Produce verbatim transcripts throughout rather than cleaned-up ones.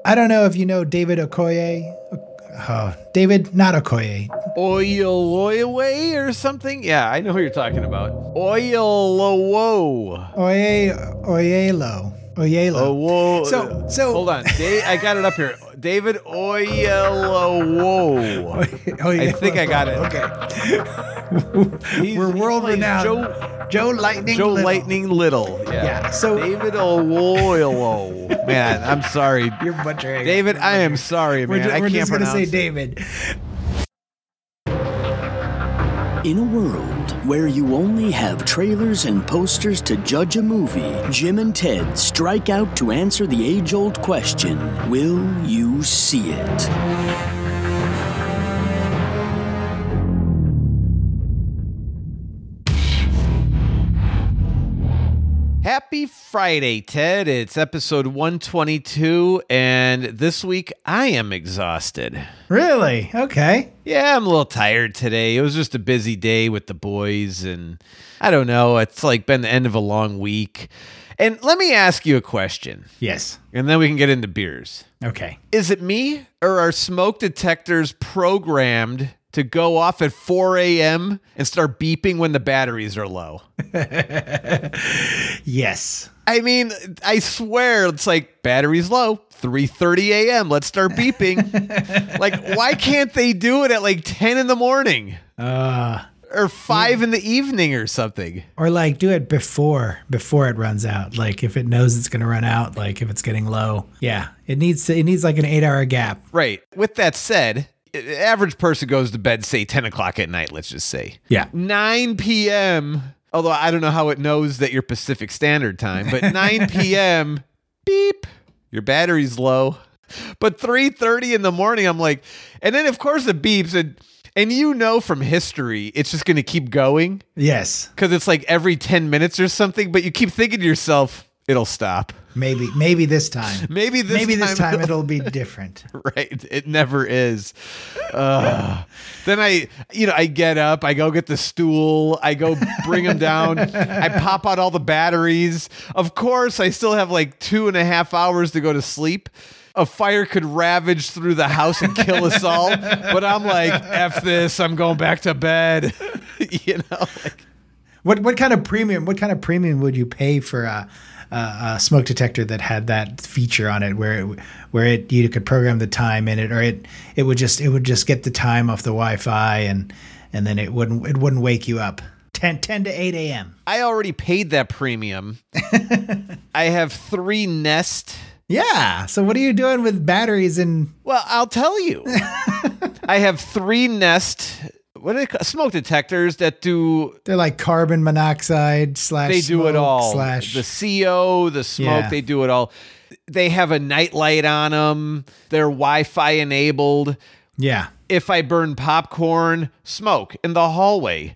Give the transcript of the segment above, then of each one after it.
I don't know if you know David Okoye. Oh, David, not Okoye. Oyelowo or something? Yeah, I know who you're talking about. Oyelowo. Oye, Oyelo. Oyelo. Oh, whoa. So, so hold on. Da- I got it up here. David Oyelowo. Oyelo. I think I got it. Okay. He's, We're he world plays renowned. Joe, Joe Lightning Joe Little. Lightning Little. Yeah. Yeah, so- David Oyelowo. Man, I'm sorry. You're butchering. David, You're I am butchering. sorry, man. We're, ju- I we're can't just gonna pronounce say it. David. In a world where you only have trailers and posters to judge a movie, Jim and Ted strike out to answer the age-old question, will you see it? Happy Friday, Ted. It's episode one twenty-two, and this week I am exhausted. Really? Okay. Yeah, I'm a little tired today. It was just a busy day with the boys, and I don't know. It's like been the end of a long week. And let me ask you a question, Yes. and then we can get into beers. Okay. Is it me, or are smoke detectors programmed to go off at four a.m. and start beeping when the batteries are low? Yes. I mean, I swear it's like batteries low, three thirty a.m. Let's start beeping. Like, why can't they do it at like ten in the morning Uh, or five in the evening or something? or like do it before before it runs out. Like if it knows it's going to run out, like if it's getting low. Yeah. It needs to, it needs like an eight hour gap. Right. With that said, average person goes to bed, say ten o'clock at night, let's just say. Yeah. nine p.m. Although I don't know how it knows that you're Pacific Standard Time, but nine p.m. beep, your battery's low. But three thirty in the morning, I'm like, and then of course it beeps, and and you know from history, it's just going to keep going Yes. because it's like every ten minutes or something. But you keep thinking to yourself, it'll stop. Maybe, maybe this time. Maybe this maybe time this time it'll- it'll be different. Right. It never is. Uh, then I, you know, I get up, I go get the stool, I go bring them down, I pop out all the batteries. Of course, I still have like two and a half hours to go to sleep. A fire could ravage through the house and kill us all. But I'm like, F this, I'm going back to bed. You know, like, What what kind of premium? What kind of premium would you pay for a, a, a smoke detector that had that feature on it, where it, where it you could program the time in it, or it it would just it would just get the time off the Wi-Fi and and then it wouldn't it wouldn't wake you up ten, ten to eight a.m. I already paid that premium. I have three Nest. Yeah. So what are you doing with batteries and? Well, I'll tell you. I have three Nest, what do they call, smoke detectors that do, They're like carbon monoxide slash. they do it smoke all. Slash. The C O, the smoke, Yeah. they do it all. They have a night light on them. They're Wi-Fi enabled. Yeah. If I burn popcorn, smoke in the hallway.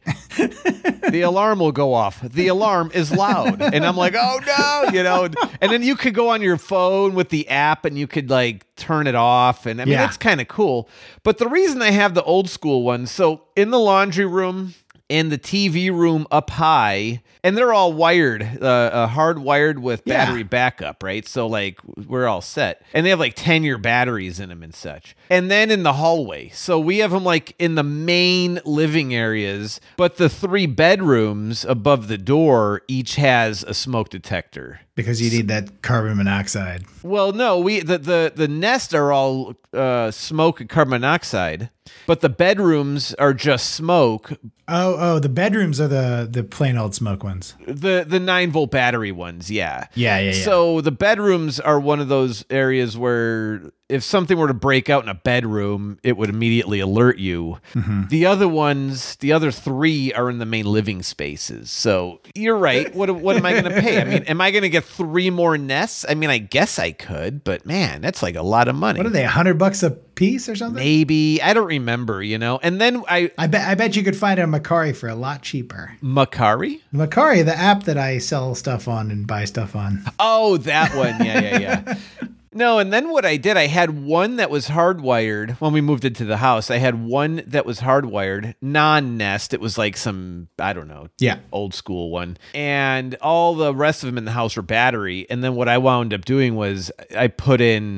The alarm will go off. The alarm is loud. And I'm like, oh no, you know. And then you could go on your phone with the app and you could like turn it off. And I mean, Yeah. that's kind of cool. But the reason I have the old school one, so in the laundry room, in the T V room up high, and they're all wired, uh, uh, hardwired with Yeah. battery backup, right? So like we're all set, and they have like ten year batteries in them and such. And then in the hallway, so we have them like in the main living areas, but the three bedrooms above the door each has a smoke detector. Because you need that carbon monoxide. Well, no, we the the, the Nest are all uh, smoke and carbon monoxide, but the bedrooms are just smoke. Oh, oh, the bedrooms are the the plain old smoke ones. The the nine volt battery ones, yeah. Yeah, yeah, yeah. So the bedrooms are one of those areas where if something were to break out in a bedroom, it would immediately alert you. Mm-hmm. The other ones, the other three are in the main living spaces. So you're right. What what am I going to pay? I mean, am I going to get three more Nests? I mean, I guess I could, but man, that's like a lot of money. What are they? A hundred bucks a piece or something? Maybe. I don't remember, you know. And then I I bet I bet you could find it on Macari for a lot cheaper. Macari? Macari, the app that I sell stuff on and buy stuff on. Oh, that one. Yeah, yeah, yeah. No, and then what I did, I had one that was hardwired when we moved into the house. I had one that was hardwired, non-Nest. It was like some, I don't know, Yeah. old school one. And all the rest of them in the house were battery. And then what I wound up doing was I put in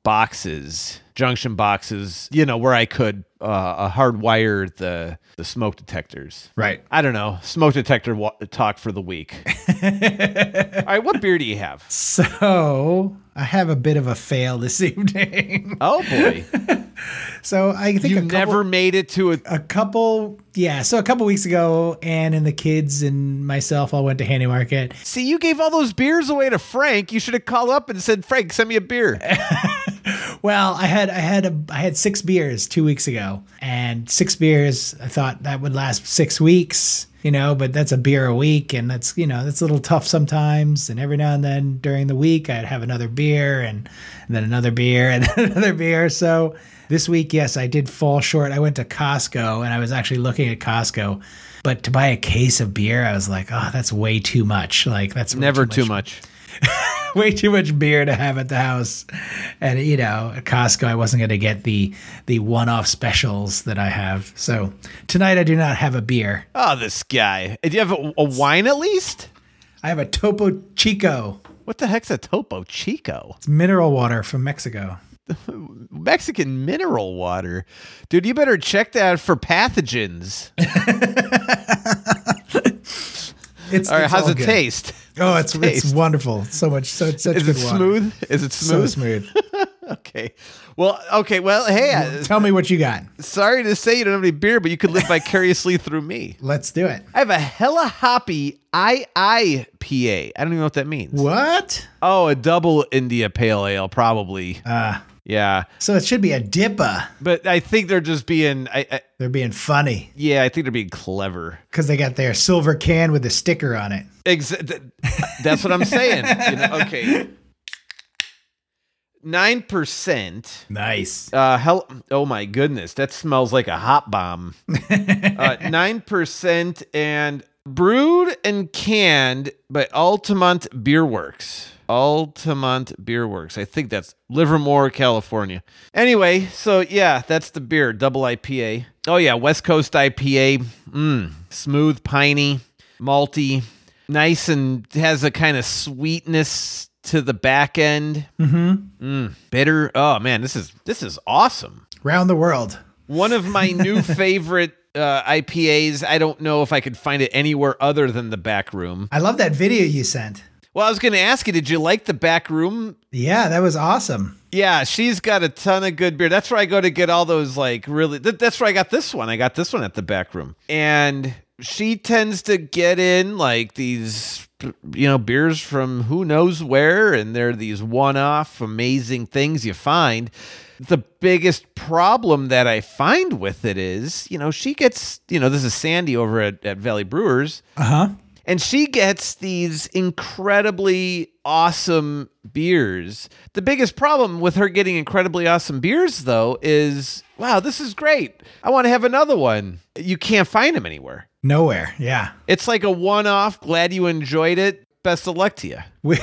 boxes, junction boxes, you know, where I could uh, hardwire the the smoke detectors. Right. I don't know. Smoke detector wa- talk for the week. All right, what beer do you have? So I have a bit of a fail this evening. Oh boy. So I think you a couple, never made it to a a couple, yeah. So a couple weeks ago, Ann and the kids and myself all went to Handy Market. See, you gave all those beers away to Frank. You should have called up and said, Frank, send me a beer. Well, I had I had a I had six beers two weeks ago, and six beers. I thought that would last six weeks, you know. But that's a beer a week, and that's you know that's a little tough sometimes. And every now and then during the week, I'd have another beer, and, and then another beer, and another beer. So this week, yes, I did fall short. I went to Costco, and I was actually looking at Costco, but to buy a case of beer, I was like, oh, that's way too much. Like that's way Never too too much. much. Way too much beer to have at the house. And, you know, at Costco, I wasn't going to get the the one-off specials that I have. So tonight I do not have a beer. Oh, this guy. Do you have a, a wine at least? I have a Topo Chico. What the heck's a Topo Chico? It's mineral water from Mexico. Mexican mineral water. Dude, you better check that for pathogens. It's, all right, it's how's all it good. taste? Oh, it's Taste. it's wonderful. So much, so it's such Is good it water. smooth? Is it So smooth? smooth. Okay. Well, okay. Well, hey, uh, Tell me what you got. sorry to say you don't have any beer, but you could live vicariously through me. Let's do it. I have a hella hoppy I I P A. I don't even know what that means. What? Oh, a double India Pale Ale, probably. Uh, Yeah. so it should be a dipper. But I think they're just being, I, I, They're being funny yeah, I think they're being clever. because they got their silver can with a sticker on it. Exa- th- that's what I'm saying. You know, okay. nine percent. Nice. Uh, hell, oh my goodness, that smells like a hot bomb. uh, nine percent and brewed and canned by Altamont Beer Works. Altamont Beer Works. I think that's Livermore, California. Anyway, so yeah, that's the beer, double I P A. Oh yeah, West Coast I P A. Mm, smooth, piney, malty, nice, and has a kind of sweetness to the back end. Mm-hmm. Mm, bitter. Oh man, this is this is awesome. Round the world. One of my new favorite uh, I P As. I don't know if I could find it anywhere other than the back room. I love that video you sent. Well, I was going to ask you, did you like the back room? Yeah, that was awesome. Yeah, she's got a ton of good beer. That's where I go to get all those, like, really. Th- that's where I got this one. I got this one at the back room. And she tends to get in, like, these, you know, beers from who knows where. And they're these one-off amazing things you find. The biggest problem that I find with it is, you know, she gets, you know, this is Sandy over at, at Valley Brewers. Uh-huh. And she gets these incredibly awesome beers. The biggest problem with her getting incredibly awesome beers, though, is, wow, this is great. I want to have another one. You can't find them anywhere. Nowhere. Yeah. It's like a one-off. Glad you enjoyed it. Best of luck to you. We-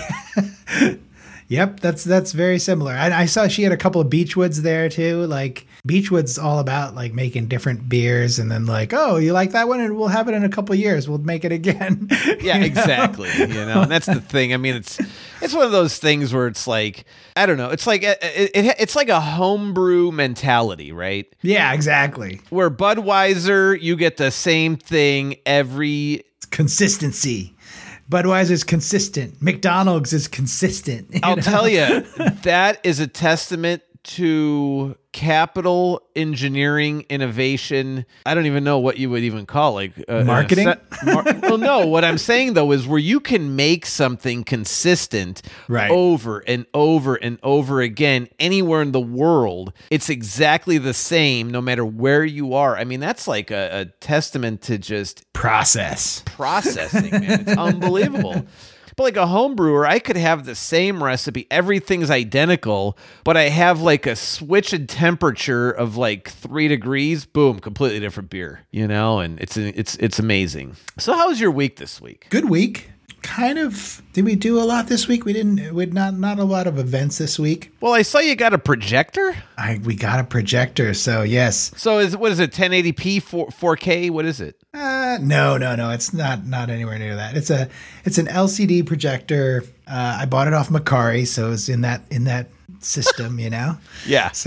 Yep, that's that's very similar. And I saw she had a couple of Beechwoods there too. Like Beechwood's all about like making different beers, and then like, oh, you like that one, and we'll have it in a couple of years. We'll make it again. Yeah, You know? exactly. You know, and that's the thing. I mean, it's it's one of those things where it's like, I don't know. It's like it, it, it's like a homebrew mentality, right? Yeah, exactly. Where Budweiser, you get the same thing every. It's consistency. Budweiser's consistent. McDonald's is consistent. you I'll know? tell you, that is a testament to capital engineering innovation. I don't even know what you would even call like uh, Marketing? uh, set- mar- well, no. What I'm saying though is where you can make something consistent Right. over and over and over again anywhere in the world. It's exactly the same no matter where you are. I mean, that's like a, a testament to just Process. processing, man. It's unbelievable. But like a home brewer, I could have the same recipe. Everything's identical, but I have like a switch in temperature of like three degrees. Boom, completely different beer, you know? And it's it's it's amazing. So how was your week this week? Good week. Kind of. Did we do a lot this week? We didn't. We not not a lot of events this week. Well, I saw you got a projector. I we got a projector, so yes. So is what is it? ten eighty p, four K? What is it? Uh, no, no, no. It's not not anywhere near that. It's a it's an L C D projector. Uh, I bought it off Macari, so it's in that in that system, you know? Yeah. So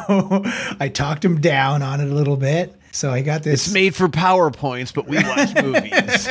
I talked him down on it a little bit. So I got this. It's made for PowerPoints, but we watch movies.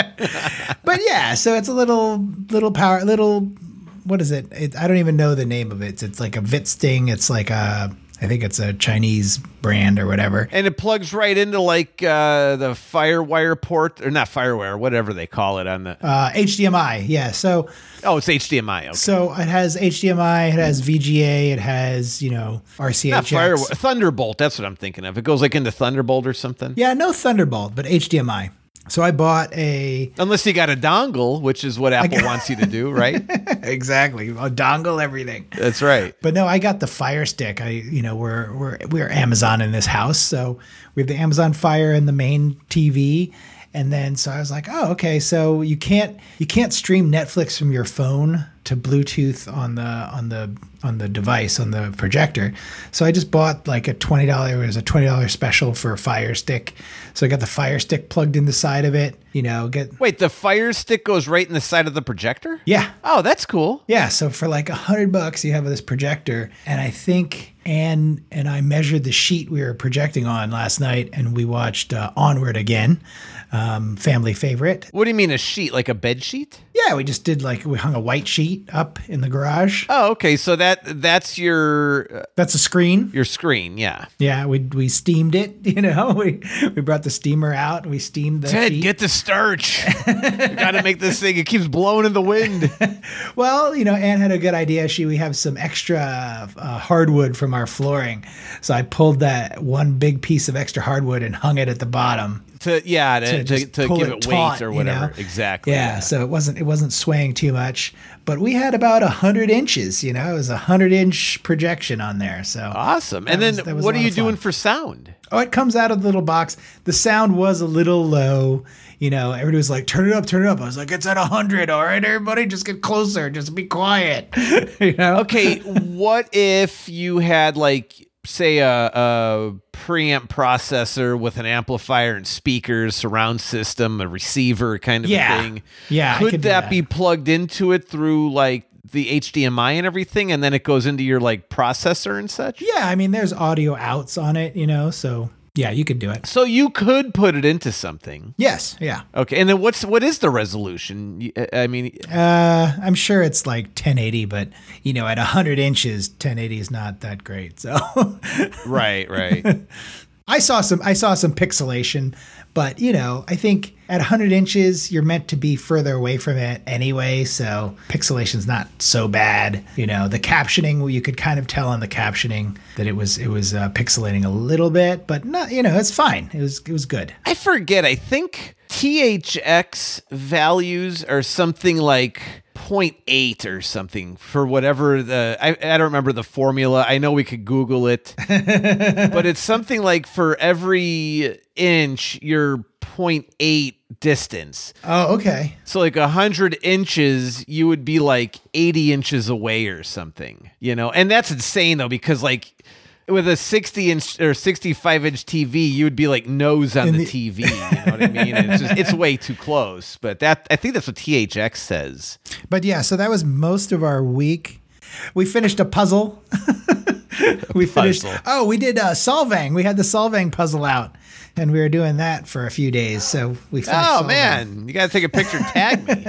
But yeah, so it's a little, little power, little, what is it? it? I don't even know the name of it. It's, it's like a Vitsting. It's like a, I think it's a Chinese brand or whatever. And it plugs right into like uh, the FireWire port, or not FireWire, whatever they call it on the. Uh, H D M I, yeah. So. Oh, it's H D M I. Okay. So it has H D M I, it has V G A, it has, you know, R C H X. Not Fire, Thunderbolt. That's what I'm thinking of. It goes like into Thunderbolt or something. Yeah, no Thunderbolt, but H D M I. So I bought a. Unless you got a dongle, which is what Apple wants you to do, right? Exactly, a dongle, everything. That's right. But no, I got the Fire Stick. I, you know, we're we're we're Amazon in this house, so we have the Amazon Fire and the main T V. And then so I was like, oh, okay. So you can't you can't stream Netflix from your phone to Bluetooth on the on the on the device on the projector. So I just bought like a twenty dollars. It was a twenty dollars special for a Fire Stick. So I got the Fire Stick plugged in the side of it. You know, get wait. The Fire Stick goes right in the side of the projector. Yeah. Oh, that's cool. Yeah. So for like a hundred bucks, you have this projector, and I think Anne and I measured the sheet we were projecting on last night, and we watched uh, Onward again. Um, family favorite. What do you mean a sheet? Like a bed sheet? Yeah, we just did like we hung a white sheet up in the garage. Oh, okay. So that that's your uh, That's a screen. your screen. Yeah. Yeah, we we steamed it. You know, we we brought the steamer out and we steamed the Ted, sheet. get the starch. You got to make this thing. It keeps blowing in the wind. Well, you know, Anne had a good idea. She we have some extra uh, hardwood from our flooring, so I pulled that one big piece of extra hardwood and hung it at the bottom. To yeah, to, To to, just to pull give it it taut, weight or you whatever. know? Exactly. Yeah, so it wasn't it wasn't swaying too much, but we had about a hundred inches. You know, it was a hundred inch projection on there. So Awesome. that And then was- that was a what are lot you of fun. doing for sound? Oh, it comes out of the little box. The sound was a little low. You know, everybody was like, turn it up, turn it up. I was like, it's at one hundred. All right, everybody, just get closer. Just be quiet. You know? Okay, what if you had like say a, a preamp processor with an amplifier and speakers, surround system, a receiver kind of Yeah. a thing? Yeah, I Could, could do that, that. be plugged into it through like the H D M I and everything, and then it goes into your like processor and such? Yeah, I mean, there's audio outs on it, you know, so yeah, you could do it. So you could put it into something. Yes, yeah. Okay, and then what's what is the resolution? You- I mean, Uh, I'm sure it's like ten eighty, but you know, at one hundred inches, ten eighty is not that great. So right, right. I saw some I saw some pixelation, but you know, I think at one hundred inches you're meant to be further away from it anyway, so pixelation's not so bad. You know, the captioning, you could kind of tell on the captioning that it was it was uh, pixelating a little bit, but not, you know, it's fine. It was it was good. I forget. I think T H X values are something like zero point eight or something for whatever the I, I don't remember the formula. I know we could Google it, but it's something like for every inch you're zero point eight distance. Oh, okay. So like a hundred inches, you would be like eighty inches away or something, you know? And that's insane though, because like with a sixty inch or sixty-five inch T V, you would be like nose on In the, the- T V. You know what I mean? And it's just, it's way too close. But that, I think that's what T H X says. But yeah, so that was most of our week. We finished a puzzle. we finished. puzzle. Oh, we did uh, Solvang. We had the Solvang puzzle out, and we were doing that for a few days. So we finished. Oh Solvang. man, you got to take a picture and tag me.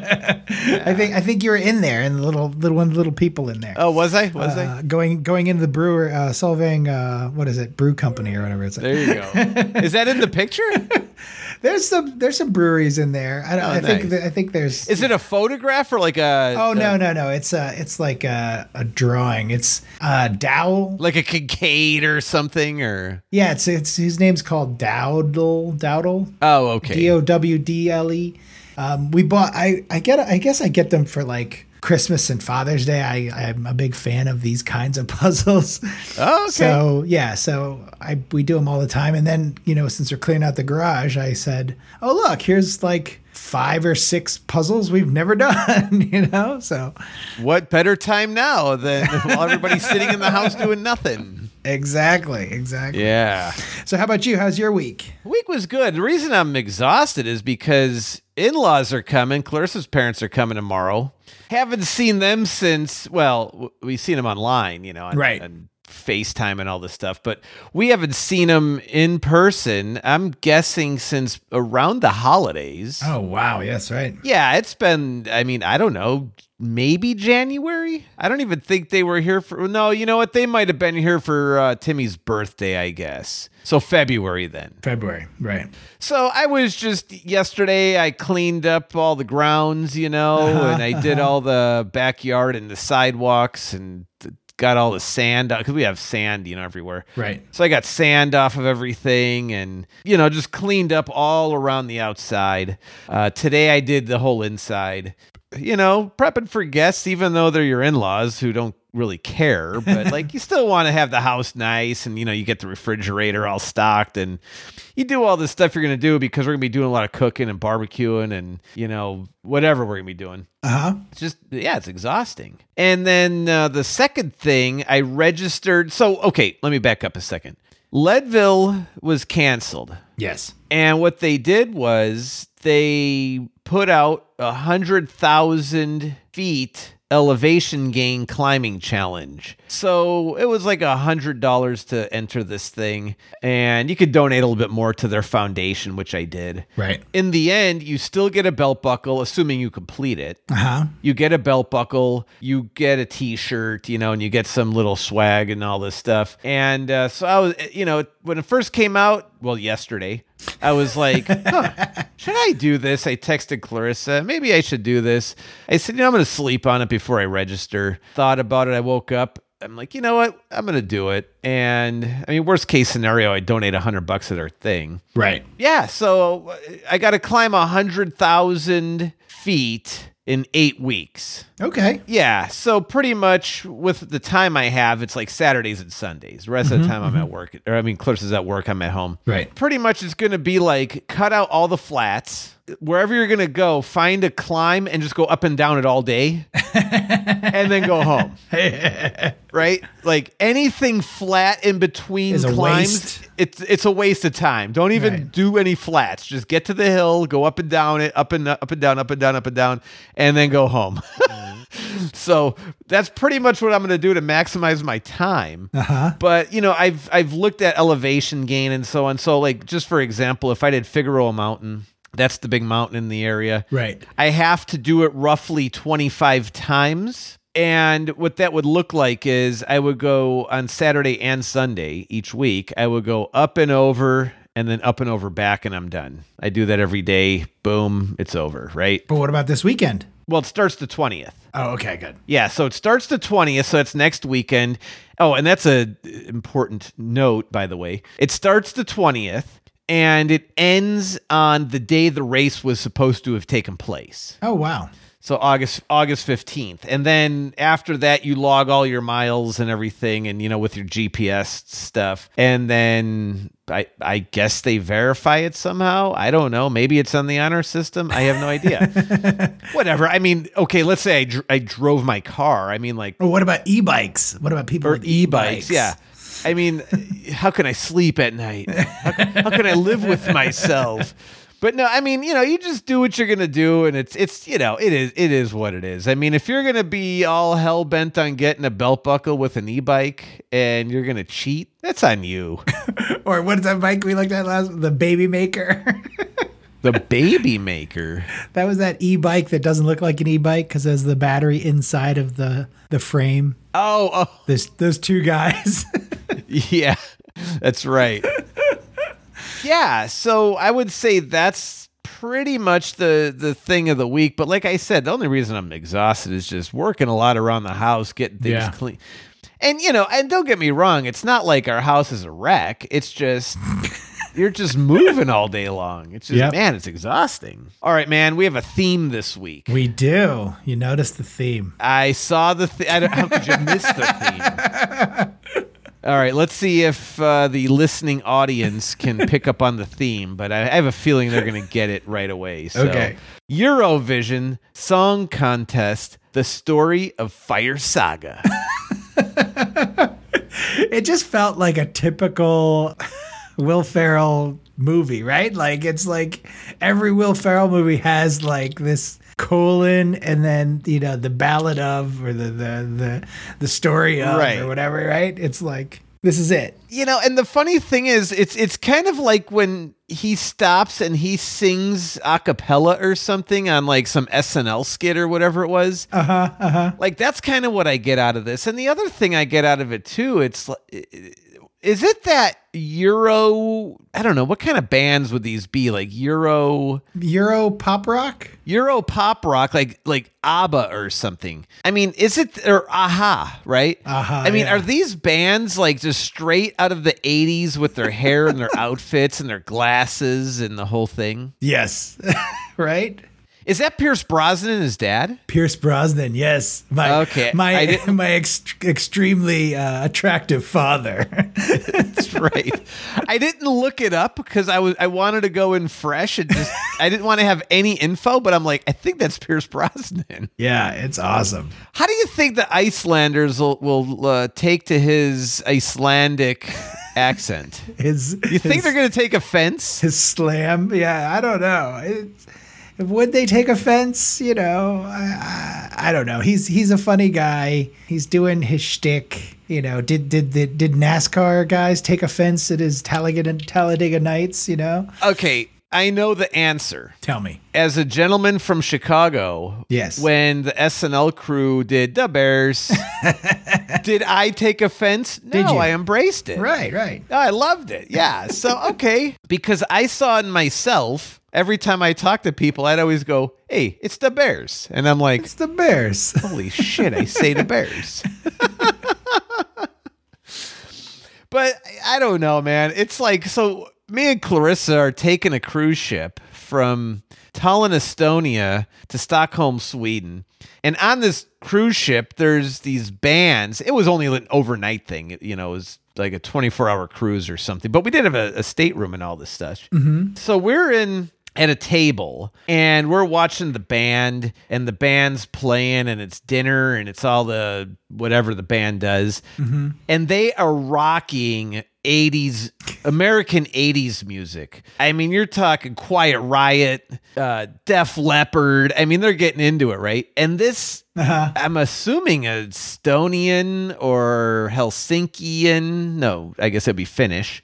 I think I think you were in there, and the little little one little people in there. Oh, was I? Was I? Uh, going going into the brewer uh, Solvang, uh, what is it, brew company or whatever it's. There you go. Is that in the picture? There's some there's some breweries in there. I, don't, Oh, I think nice. that, I think there's. Is it a photograph or like a? Oh no a- no no! It's uh it's like a, a drawing. It's uh Dow. Like a Kincaid or something, or Yeah, it's it's his name's called Dowdle Dowdle. oh, okay. D O W D L E. Um, we bought. I I get. I guess I get them for like Christmas and Father's Day. I I'm a big fan of these kinds of puzzles. Oh, okay. So yeah, so I we do them all the time. And then you know, since we're clearing out the garage, I said, "Oh look, here's like five or six puzzles we've never done." You know, so What better time now than while everybody's sitting in the house doing nothing? Exactly. Exactly. Yeah. So how about you? How's your week? Week was good. The reason I'm exhausted is because in-laws are coming. Clarissa's parents are coming tomorrow. Haven't seen them since, well, w- we've seen them online, you know, on, Right. on FaceTime and all this stuff, but we haven't seen them in person, I'm guessing, since around the holidays. Oh, wow. Yes, right. Yeah, it's been, I mean, I don't know, maybe January? I don't even think they were here for, no, you know what? They might have been here for uh, Timmy's birthday, I guess. So February then. February, right. So I was just, yesterday I cleaned up all the grounds, you know, Uh-huh, and I did uh-huh. all the backyard and the sidewalks and th- got all the sand, because we have sand, you know, everywhere. Right. So I got sand off of everything and, you know, just cleaned up all around the outside. Uh, today I did the whole inside. You know, prepping for guests, even though they're your in-laws who don't really care, but like you still want to have the house nice and, you know, you get the refrigerator all stocked and you do all this stuff you're going to do because we're going to be doing a lot of cooking and barbecuing and, you know, whatever we're going to be doing. Uh-huh. It's just, yeah, it's exhausting. And then uh, the second thing, I registered. So, okay, let me back up a second. Leadville was canceled. Yes. And what they did was they put out a hundred thousand feet elevation gain climbing challenge. So it was like a hundred dollars to enter this thing, and you could donate a little bit more to their foundation, which I did. Right. In the end, you still get a belt buckle, assuming you complete it. Uh-huh. You get a belt buckle, you get a t-shirt, you know, and you get some little swag and all this stuff. And uh, so I was, you know, when it first came out, well, yesterday, I was like, huh, should I do this? I texted Clarissa, maybe I should do this. I said, you know, I'm going to sleep on it before I register. Thought about it. I woke up. I'm like, you know what? I'm going to do it. And I mean, worst case scenario, I donate a hundred bucks to their thing. Right. Yeah. So I got to climb a hundred thousand feet in eight weeks. Okay. Yeah. So pretty much with the time I have, it's like Saturdays and Sundays. The rest of the time I'm at work, or I mean, Clarissa's at work, I'm at home. Right. Pretty much it's going to be like cut out all the flats. Wherever you're going to go, find a climb and just go up and down it all day and then go home. Right? Like anything flat in between Is a climbs, waste. it's it's a waste of time. Don't even Right. do any flats. Just get to the hill, go up and down it, up and up and down, up and down, up and down, and then go home. So that's pretty much what I'm going to do to maximize my time. Uh-huh. But, you know, I've I've looked at elevation gain and so on. So like, just for example, if I did Figueroa Mountain, that's the big mountain in the area. Right. I have to do it roughly twenty-five times. And what that would look like is I would go on Saturday and Sunday each week. I would go up and over and then up and over back and I'm done. I do that every day. Boom, it's over, right? But what about this weekend? Well, it starts the twentieth. Oh, okay, good. Yeah, so it starts the twentieth, so it's next weekend. Oh, and that's a important note, by the way. It starts the twentieth, and it ends on the day the race was supposed to have taken place. Oh, wow. So August August fifteenth. And then after that, you log all your miles and everything, and, you know, with your G P S stuff. And then I, I guess they verify it somehow. I don't know. Maybe it's on the honor system. I have no idea. Whatever. I mean, okay, let's say I, dr- I drove my car. I mean, like, Or what about e-bikes? What about people or with e-bikes? e-bikes. Yeah. I mean, how can I sleep at night? How, how can I live with myself? But no, I mean, you know, you just do what you're going to do. And it's, it's, you know, it is, it is what it is. I mean, if you're going to be all hell bent on getting a belt buckle with an e-bike and you're going to cheat, that's on you. Or what is that bike we looked at last? The Baby Maker. The Baby Maker. That was that e-bike that doesn't look like an e-bike because there's the battery inside of the, the frame. Oh, oh, There's those two guys. yeah, that's right. Yeah, so I would say that's pretty much the, the thing of the week. But like I said, the only reason I'm exhausted is just working a lot around the house, getting things Yeah. clean. And, you know, and don't get me wrong, it's not like our house is a wreck. It's just... You're just moving all day long. It's just, Yep. man, it's exhausting. All right, man, we have a theme this week. We do. You noticed the theme. I saw the theme. How could you miss the theme? All right, let's see if uh, the listening audience can pick up on the theme, but I, I have a feeling they're going to get it right away. So, Okay. Eurovision Song Contest, the story of Fire Saga. it just felt like a typical Will Ferrell movie, right? Like it's like every Will Ferrell movie has like this colon and then, you know, the ballad of or the the the, the story of Right. or whatever, right? It's like this is it. You know, and the funny thing is, it's it's kind of like when he stops and he sings a cappella or something on like some S N L skit or whatever it was. Uh huh. Uh huh. Like that's kind of what I get out of this. And the other thing I get out of it too, it's like, is it that Euro? I don't know, what kind of bands would these be? Like Euro, Euro pop rock. Euro pop rock, like like ABBA or something. I mean, is it or Aha, right? Aha, I mean, yeah. are these bands like just straight out of the eighties with their hair and their outfits and their glasses and the whole thing? Yes. Right. Is that Pierce Brosnan and his dad? Pierce Brosnan, yes, my Okay, I my didn't- my ex- extremely uh, attractive father. That's right. I didn't look it up because I was I wanted to go in fresh and just I didn't want to have any info, but I'm like, I think that's Pierce Brosnan. Yeah, it's awesome. How do you think the Icelanders will, will uh, take to his Icelandic accent? His You think his, they're going to take offense? his slam? Yeah, I don't know. It's, would they take offense? You know, I, I, I don't know. He's he's a funny guy. He's doing his shtick. You know, did did did, did NASCAR guys take offense at his Talladega, Talladega Nights? You know, Okay, I know the answer. tell me. As a gentleman from Chicago, Yes. when the S N L crew did the Bears, did I take offense? No, Did you? I embraced it. Right, right. I loved it. Yeah. So, okay. Because I saw in myself, every time I talk to people, I'd always go, hey, it's the Bears. And I'm like, It's the Bears. holy shit, I say the Bears. But I don't know, man. It's like, so me and Clarissa are taking a cruise ship from Tallinn, Estonia to Stockholm, Sweden. And on this cruise ship, there's these bands. It was only an overnight thing. You know, it was like a twenty-four hour cruise or something. But we did have a, a stateroom and all this stuff. Mm-hmm. So we're in at a table and we're watching the band and the band's playing and it's dinner and it's all the whatever the band does. Mm-hmm. And they are rocking eighties, American eighties music. I mean, you're talking Quiet Riot, uh, Def Leppard. I mean, they're getting into it, right? And this, Uh-huh. I'm assuming a Estonian or Helsinkian. No, I guess it'd be Finnish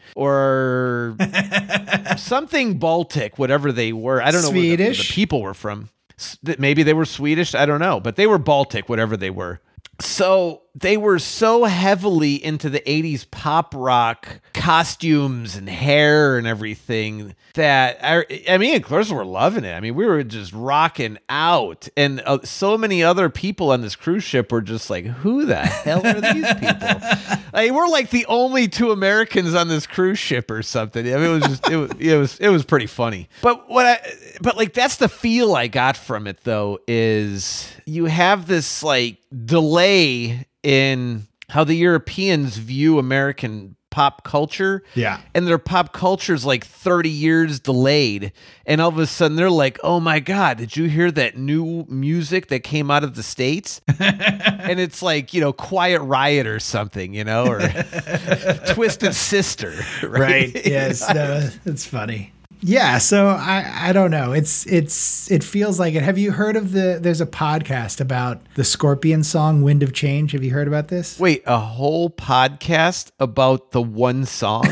or something Baltic, whatever they were. I don't know where the, where the Swedish? people were from. S- Maybe they were Swedish. I don't know, but they were Baltic, whatever they were. So they were so heavily into the eighties pop rock costumes and hair and everything that I, I mean, Clarissa were loving it. I mean, we were just rocking out, and uh, so many other people on this cruise ship were just like, "Who the hell are these people?" Like, we're like the only two Americans on this cruise ship or something. I mean, it was just it was it was it was pretty funny. But what I but like that's the feel I got from it though is you have this like delay in how the Europeans view American pop culture. Yeah. And their pop culture is like thirty years delayed. And all of a sudden they're like, oh my God, did you hear that new music that came out of the States? And it's like, you know, Quiet Riot or something, you know, or Twisted Sister. Right. Right. Yes. No, it's funny. Yeah. So I, I don't know. It's, it's, it feels like it. Have you heard of the, there's a podcast about the Scorpion song, Wind of Change. Have you heard about this? Wait, a whole podcast about the one song?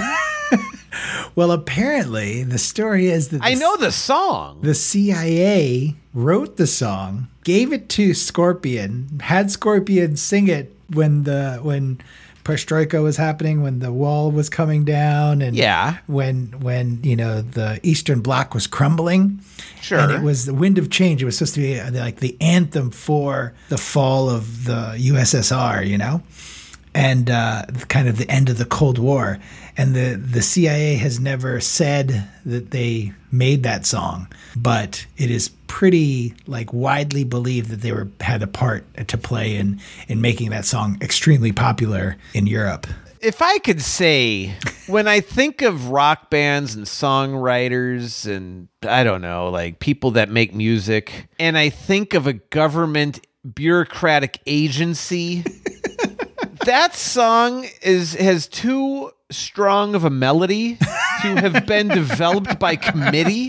Well, apparently the story is that I the- know the song. the C I A wrote the song, gave it to Scorpion, had Scorpion sing it when the, when Perestroika was happening, when the wall was coming down, and Yeah. when when you know the Eastern Bloc was crumbling. Sure. And it was the Wind of Change. It was supposed to be uh, like the anthem for the fall of the U S S R, you know, and uh, kind of the end of the Cold War. And the the C I A has never said that they made that song, but it is pretty like widely believed that they were had a part to play in in making that song extremely popular in Europe. If I could say, when I think of rock bands and songwriters and I don't know, like people that make music, and I think of a government bureaucratic agency That song is has too strong of a melody to have been developed by committee.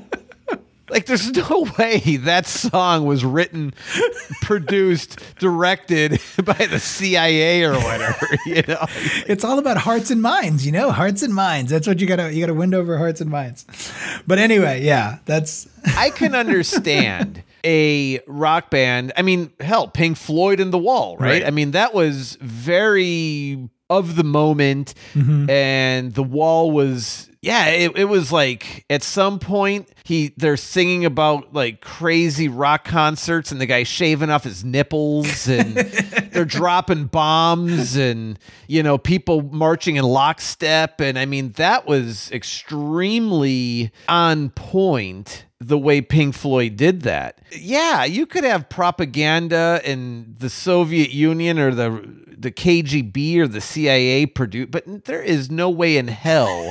Like, there's no way that song was written, produced, directed by the C I A or whatever, you know? It's all about hearts and minds, you know? Hearts and minds. That's what you gotta you gotta win over hearts and minds. But anyway, yeah, that's I can understand a rock band. I mean, hell, Pink Floyd and The Wall, right? Right. I mean, that was very of the moment, mm-hmm. and The Wall was, yeah, it, it was like at some point he they're singing about like crazy rock concerts and the guy shaving off his nipples and they're dropping bombs and, you know, people marching in lockstep. And I mean, that was extremely on point, the way Pink Floyd did that. Yeah, you could have propaganda in the Soviet Union or the the K G B or the C I A produce, but there is no way in hell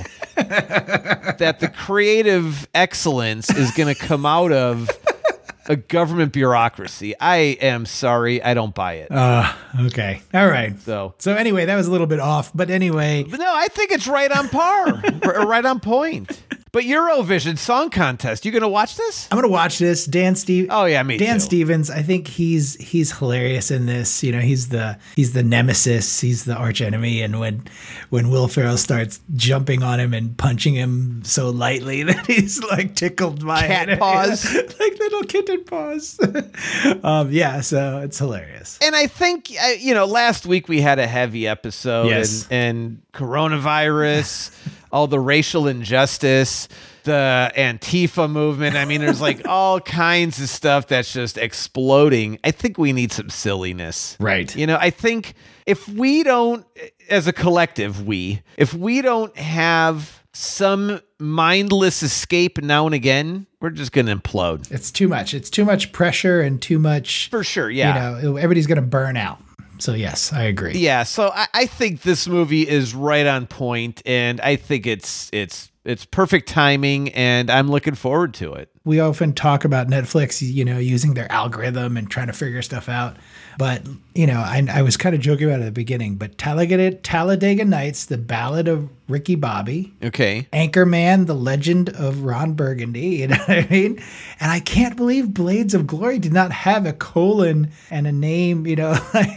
that the creative excellence is going to come out of a government bureaucracy. I am sorry, I don't buy it. Uh, okay. All right. So, so anyway, that was a little bit off, but anyway. But no, I think it's right on par, r- right on point. But Eurovision Song Contest, you gonna watch this? I'm gonna watch this. Dan Steve. Oh yeah, me Dan too. Stevens. I think he's he's hilarious in this. You know, he's the he's the nemesis. He's the arch enemy. And when when Will Ferrell starts jumping on him and punching him so lightly that he's like tickled by cat it. paws, like little kitten paws. um, yeah, so it's hilarious. And I think uh, you know, last week we had a heavy episode, yes. and, and coronavirus. All the racial injustice, the Antifa movement. I mean, there's like all kinds of stuff that's just exploding. I think we need some silliness. Right. You know, I think if we don't, as a collective, we, if we don't have some mindless escape now and again, we're just going to implode. It's too much. It's too much pressure and too much. For sure, yeah. You know, everybody's going to burn out. So yes, I agree. Yeah, so I, I think this movie is right on point, and I think it's it's it's perfect timing, and I'm looking forward to it. We often talk about Netflix, you know, using their algorithm and trying to figure stuff out. But, you know, I, I was kind of joking about it at the beginning, but Talladega, Talladega Nights, The Ballad of Ricky Bobby. Okay. Anchorman, The Legend of Ron Burgundy. You know what I mean? And I can't believe Blades of Glory did not have a colon and a name, you know,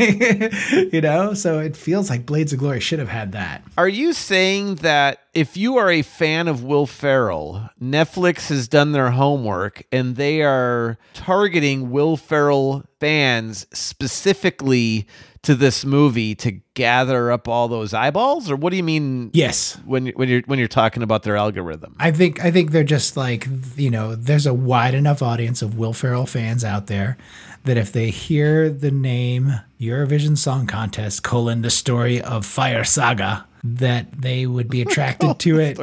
you know, so it feels like Blades of Glory should have had that. Are you saying that if you are a fan of Will Ferrell, Netflix has done their homework and they are targeting Will Ferrell fans specifically to this movie to gather up all those eyeballs? Or what do you mean? Yes. When when you're when you're talking about their algorithm? I think I think they're just like, you know, there's a wide enough audience of Will Ferrell fans out there that if they hear the name Eurovision Song Contest colon the story of Fire Saga, that they would be attracted to it.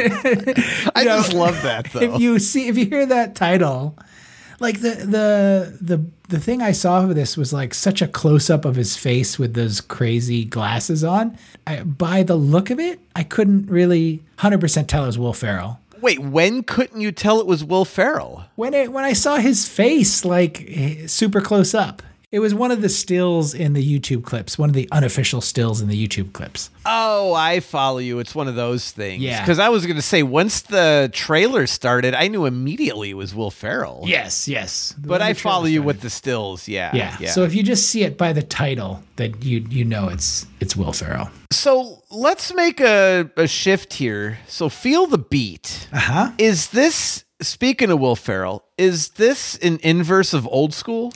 I know, just love that though. If you see if you hear that title, like the the the the thing I saw of this was like such a close up of his face with those crazy glasses on. I, by the look of it, I couldn't really one hundred percent tell it was Will Ferrell. Wait, when couldn't you tell it was Will Ferrell? When it when I saw his face like super close up. It was one of the stills in the YouTube clips, one of the unofficial stills in the YouTube clips. Oh, I follow you. It's one of those things. Yeah. Because I was going to say, once the trailer started, I knew immediately it was Will Ferrell. Yes, yes. But When I the trailer follow you started. with the stills. Yeah, Yeah. yeah. So if you just see it by the title, that you you know it's it's Will Ferrell. So let's make a, a shift here. So Feel the Beat. Uh-huh. Is this, speaking of Will Ferrell, is this an inverse of Old School?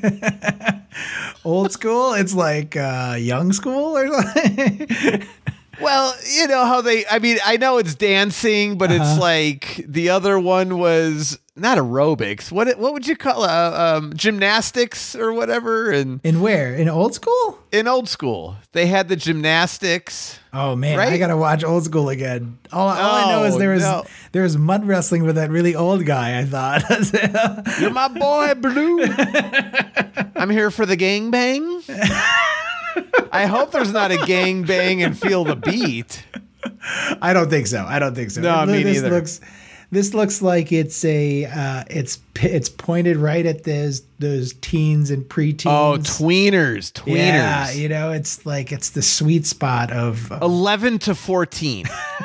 Old school? It's like uh, young school or something? Well, you know how they, I mean, I know it's dancing, but uh-huh. it's like the other one was not aerobics. What what would you call it? Uh, um, gymnastics or whatever? And in where? In Old School? In Old School. They had the gymnastics. Oh, man. Right? I got to watch Old School again. All, all I know is there was, no. there was mud wrestling with that really old guy, I thought. You're my boy, Blue. I'm here for the gangbang. I hope there's not a gangbang and Feel the Beat. I don't think so. I don't think so. No, me this neither. Looks, this looks like it's a uh, it's it's pointed right at those those teens and preteens. Oh, tweeners, tweeners. Yeah, you know, it's like it's the sweet spot of, of eleven to fourteen.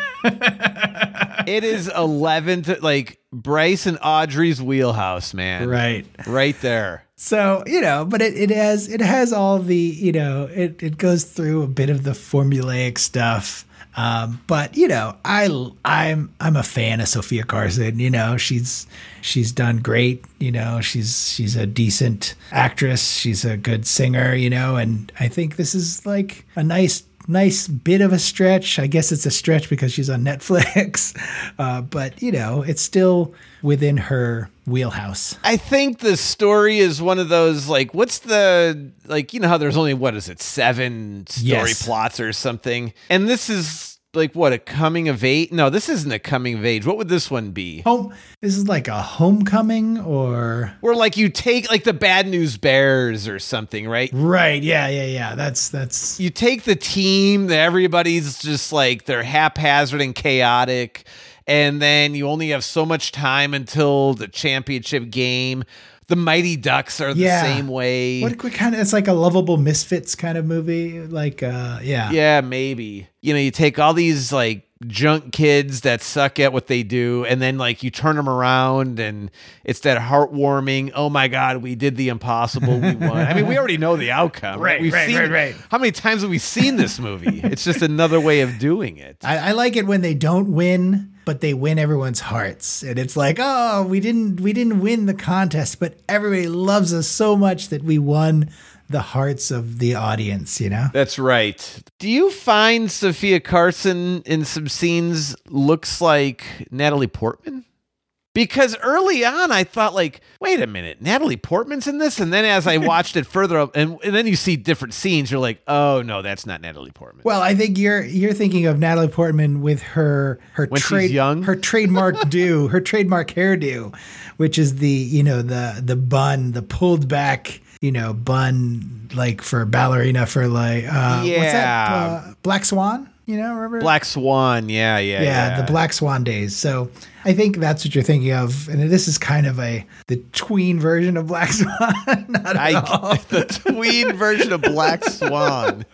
It is eleven to like Bryce and Audrey's wheelhouse, man. right. Right there. So, you know, but it, it has it has all the, you know, it, it goes through a bit of the formulaic stuff. Um, but you know, I I'm I'm a fan of Sophia Carson. You know, she's she's done great. You know, she's she's a decent actress. She's a good singer. You know, and I think this is like a nice nice bit of a stretch. I guess it's a stretch because she's on Netflix, uh, but you know, it's still within her wheelhouse. I think the story is one of those, like, what's the, like, you know how there's only, what is it, seven story Yes. plots or something? And this is like, what, a coming of age? No, this isn't a coming of age. What would this one be? Home. This is like a homecoming or Where like you take like the Bad News Bears or something, right? right. Yeah, yeah, yeah. That's that's You take the team that everybody's just like, they're haphazard and chaotic, and then you only have so much time until the championship game. The Mighty Ducks are the Yeah. same way. what, what kind of, it's like a lovable misfits kind of movie. Like, uh, yeah. Yeah, maybe. You know, you take all these like junk kids that suck at what they do, and then like you turn them around, and it's that heartwarming, oh my God, we did the impossible, we won. I mean, we already know the outcome. Right, We've right, seen right, it. right. How many times have we seen this movie? It's just another way of doing it. I, I like it when they don't win, but they win everyone's hearts, and it's like, oh, we didn't we didn't win the contest, but everybody loves us so much that we won the hearts of the audience. You know. That's right. Do you find Sophia Carson in some scenes looks like Natalie Portman? Because early on, I thought like, wait a minute, Natalie Portman's in this? And then as I watched it further up, and, and then you see different scenes, you're like, oh, no, that's not Natalie Portman. Well, I think you're you're thinking of Natalie Portman with her her When she's trade young? her trademark do her trademark hairdo, which is the you know the the bun, the pulled back you know bun like for ballerina for like uh, what's that Yeah. uh, Black Swan. You know, remember? Black Swan, yeah, yeah, yeah, yeah. the Black Swan days. So I think that's what you're thinking of, and this is kind of a the tween version of Black Swan. Not at I, all. the tween version of Black Swan.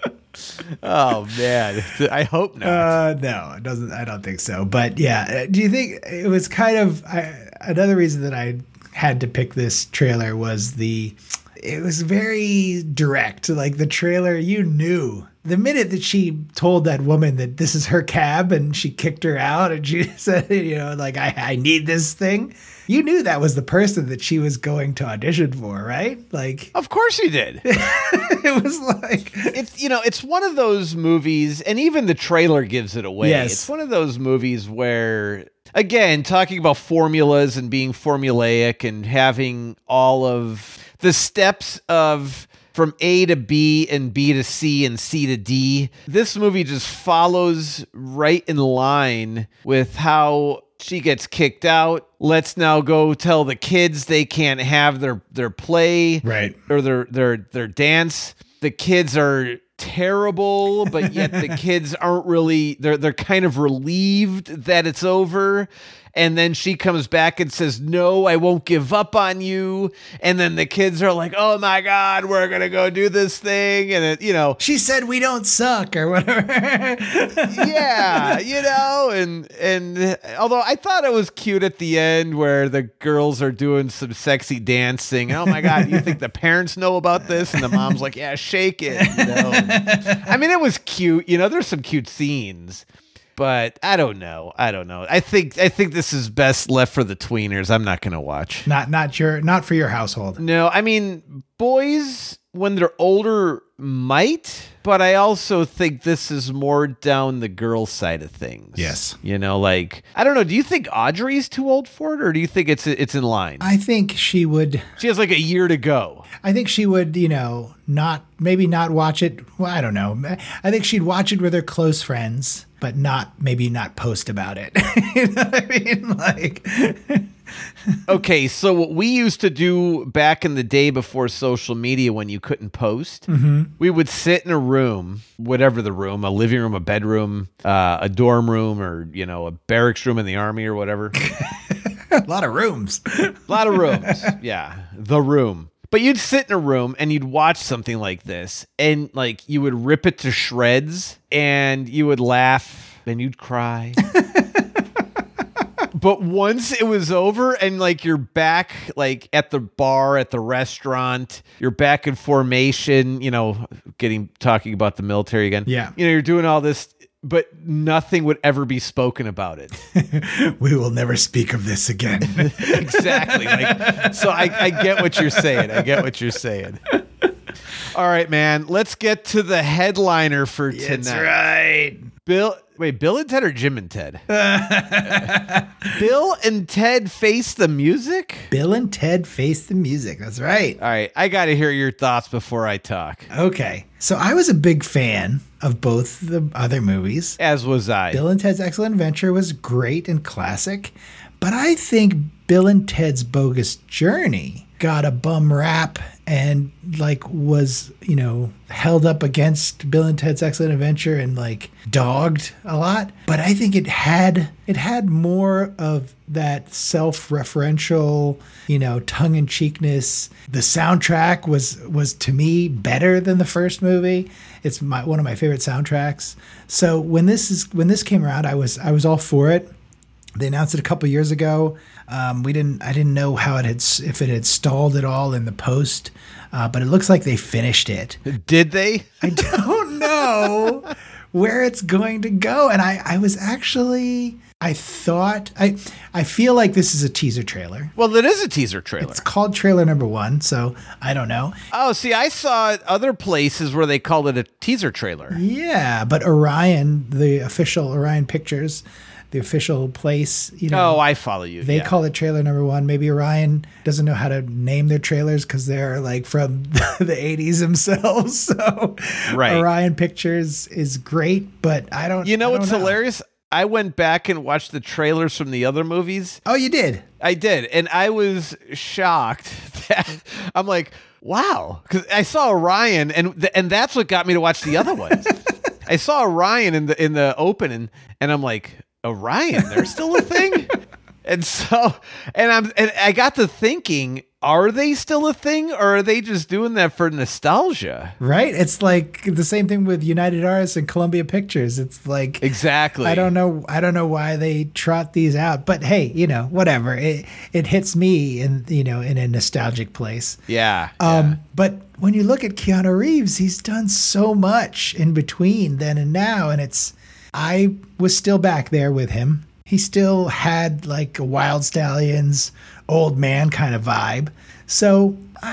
Oh man, I hope not. Uh, no, it doesn't. I don't think so. But yeah, uh, do you think it was kind of I, another reason that I had to pick this trailer was the it was very direct. Like the trailer, you knew the minute that she told that woman that this is her cab and she kicked her out and she said, you know, like I, I need this thing. You knew that was the person that she was going to audition for, right? Like, Of course you did. it was like, It's, you know, it's one of those movies, and even the trailer gives it away. Yes. It's one of those movies where, again, talking about formulas and being formulaic and having all of the steps of from A to B and B to C and C to D. This movie just follows right in line with how she gets kicked out. Let's now go tell the kids they can't have their, their play right. or their, their, their dance. The kids are terrible, but yet the kids aren't really, they're, they're kind of relieved that it's over. And then she comes back and says, no, I won't give up on you. And then the kids are like, oh my God, we're going to go do this thing. And it, you know, She said we don't suck or whatever. yeah, you know, and, and although I thought it was cute at the end where the girls are doing some sexy dancing. Oh my God, you think the parents know about this? And the mom's like, yeah, shake it. You know? I mean, it was cute. You know, there's some cute scenes. But I don't know. I don't know. I think I think this is best left for the tweeners. I'm not going to watch. Not not your not for your household. No, I mean, boys, when they're older, might. But I also think this is more down the girl side of things. Yes. You know, like, I don't know. Do you think Audrey's too old for it? Or do you think it's it's in line? I think she would She has like a year to go. I think she would, you know, not maybe not watch it. Well, I don't know. I think she'd watch it with her close friends, but not maybe not post about it. You know what I mean? Like Okay, so what we used to do back in the day before social media when you couldn't post, Mm-hmm. we would sit in a room, whatever the room, a living room, a bedroom, uh, a dorm room, or, you know, a barracks room in the army or whatever. A lot of rooms. A lot of rooms. Yeah, the room. But you'd sit in a room and you'd watch something like this, and like you would rip it to shreds and you would laugh and you'd cry. But once it was over and like you're back like at the bar, at the restaurant, you're back in formation, you know, getting talking about the military again. Yeah. You know, you're doing all this, but nothing would ever be spoken about it. We will never speak of this again. Exactly. Like, so I, I get what you're saying. I get what you're saying. All right, man. Let's get to the headliner for tonight. That's right. Bill, wait, Bill and Ted or Jim and Ted? Bill and Ted Face the Music? Bill and Ted Face the Music. That's right. All right, I got to hear your thoughts before I talk. Okay. So I was a big fan of both the other movies. As was I. Bill and Ted's Excellent Adventure was great and classic, but I think Bill and Ted's Bogus Journey got a bum rap and like was, you know, held up against Bill and Ted's Excellent Adventure and like dogged a lot. But I think it had it had more of that self-referential, you know, tongue-in-cheekness. The soundtrack was was to me better than the first movie. It's my one of my favorite soundtracks. So when this is when this came around, I was I was all for it. They announced it a couple years ago. Um, we didn't. I didn't know how it had, if it had stalled at all in the post, uh, but it looks like they finished it. Did they? I don't know where it's going to go, and I, I was actually. I thought I. I feel like this is a teaser trailer. Well, it is a teaser trailer. It's called trailer number one, so I don't know. Oh, see, I saw other places where they called it a teaser trailer. Yeah, but Orion, the official Orion Pictures, the official place, you know. Oh, I follow you. They yeah. call it trailer number one. Maybe Orion doesn't know how to name their trailers because they're like from the eighties themselves. So Right. Orion Pictures is great, but I don't. You know I don't what's hilarious? I went back and watched the trailers from the other movies. Oh, you did? I did, and I was shocked that I'm like, wow, because I saw Orion, and th- and that's what got me to watch the other ones. I saw Orion in the in the open, and, and I'm like, Orion, they're still a thing? And so, and I'm, and I got to thinking, are they still a thing, or are they just doing that for nostalgia? Right? It's like the same thing with United Artists and Columbia Pictures. It's like Exactly. I don't know. I don't know why they trot these out, but hey, you know, whatever. It it hits me in you know in a nostalgic place. Yeah. Um, yeah. But when you look at Keanu Reeves, he's done so much in between then and now, and it's. I was still back there with him. He still had like a Wild Stallions, old man kind of vibe. So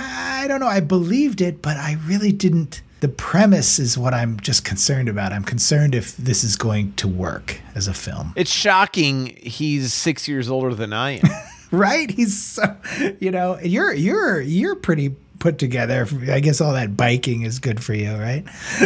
I don't know. I believed it, but I really didn't. The premise is what I'm just concerned about. I'm concerned if this is going to work as a film. It's shocking he's six years older than I am. Right? He's so, you know, you're you're you're pretty put together. I guess all that biking is good for you, right?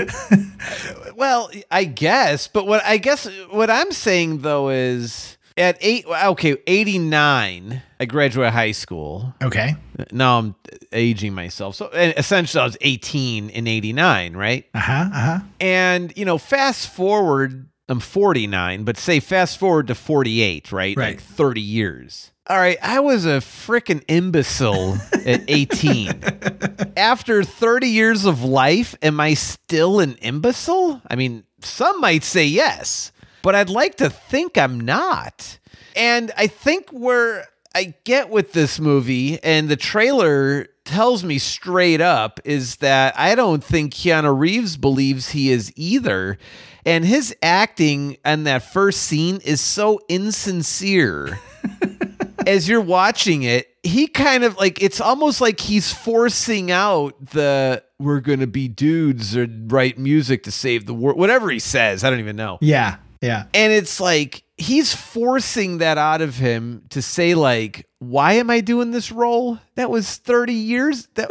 Well, I guess, but what I guess what I'm saying though is at eight, okay, eighty-nine, I graduated high school. Okay. Now I'm aging myself. So and essentially I was eighteen in eighty-nine, right? Uh-huh, uh-huh. And, you know, fast forward, I'm forty-nine, but say fast forward to forty-eight, right? Right. Like thirty years. All right, I was a freaking imbecile at eighteen. After thirty years of life, am I still an imbecile? I mean, some might say yes, but I'd like to think I'm not. And I think where I get with this movie, and the trailer tells me straight up, is that I don't think Keanu Reeves believes he is either. And his acting on that first scene is so insincere. As you're watching it, he kind of like, it's almost like he's forcing out the, we're going to be dudes or write music to save the world, whatever he says. I don't even know. Yeah, yeah. And it's like, he's forcing that out of him to say like, why am I doing this role? That was thirty years. That,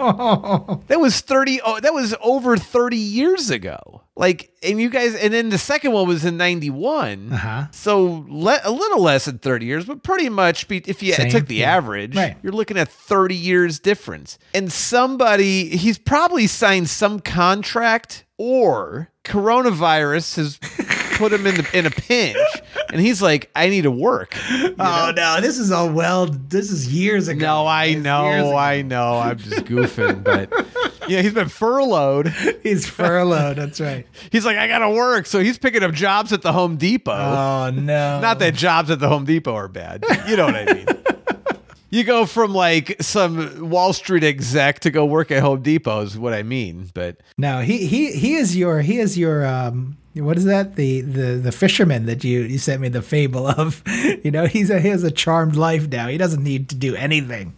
that was thirty. Oh, that was over thirty years ago. Like, and you guys, and then the second one was in ninety-one. Uh-huh. So le- a little less than thirty years, but pretty much be- if you Same, took the yeah. average, Right. you're looking at thirty years difference. And somebody, he's probably signed some contract, or coronavirus has put him in the, in a pinch, and he's like, I need to work. You Oh know? no, this is all well. This is years ago. No, I It's years know, ago. I know. I'm just goofing, but yeah, he's been furloughed. He's furloughed. That's right. He's like, I gotta work, so he's picking up jobs at the Home Depot. Oh no. Not that jobs at the Home Depot are bad. You know what I mean. You go from like some Wall Street exec to go work at Home Depot is what I mean. But No, he he he is your he is your um. What is that? The the the fisherman that you you sent me the fable of. You know, he's a he has a charmed life now. He doesn't need to do anything.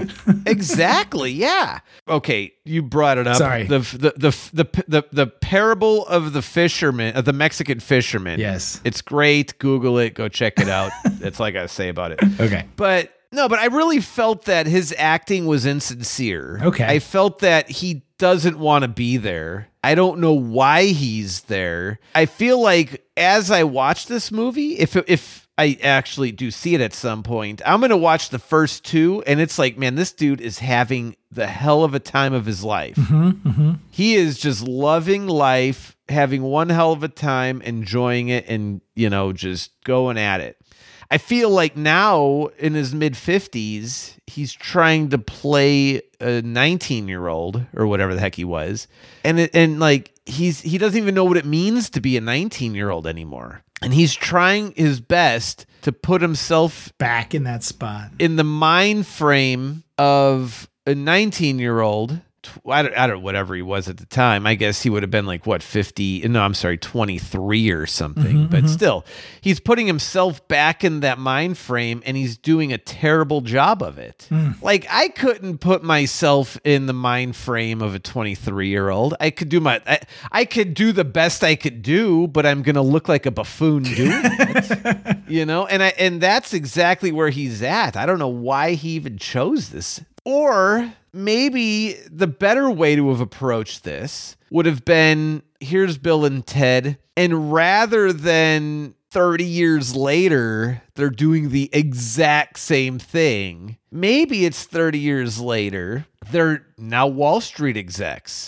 exactly, yeah. Okay, you brought it up. Sorry. The the the the the, the parable of the fisherman, of the Mexican fisherman. Yes. It's great. Google it. Go check it out. That's all I gotta say about it. Okay. But no, but I really felt that his acting was insincere. Okay. I felt that he doesn't want to be there. I don't know why he's there. I feel like as I watch this movie, if if I actually do see it at some point, I'm going to watch the first two, and it's like, man, this dude is having the hell of a time of his life. Mm-hmm, mm-hmm. He is just loving life, having one hell of a time, enjoying it, and, you know, just going at it. I feel like now in his mid fifties, he's trying to play a nineteen year old or whatever the heck he was. And, it, and like, he's, he doesn't even know what it means to be a nineteen year old anymore. And he's trying his best to put himself Back in that spot. in the mind frame of a nineteen year old. I don't, I don't know, whatever he was at the time. I guess he would have been like, what, fifty? No, I'm sorry, twenty-three or something. Mm-hmm, but mm-hmm. still, he's putting himself back in that mind frame, and he's doing a terrible job of it. Mm. Like, I couldn't put myself in the mind frame of a twenty-three year old. I could do my, I, I could do the best I could do, but I'm going to look like a buffoon doing it. You know, and I, and that's exactly where he's at. I don't know why he even chose this. Or maybe the better way to have approached this would have been, here's Bill and Ted, and rather than thirty years later, they're doing the exact same thing. Maybe it's thirty years later, they're now Wall Street execs.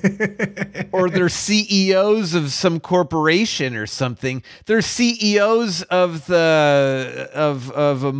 Or they're C E Os of some corporation or something. They're C E Os of the of of a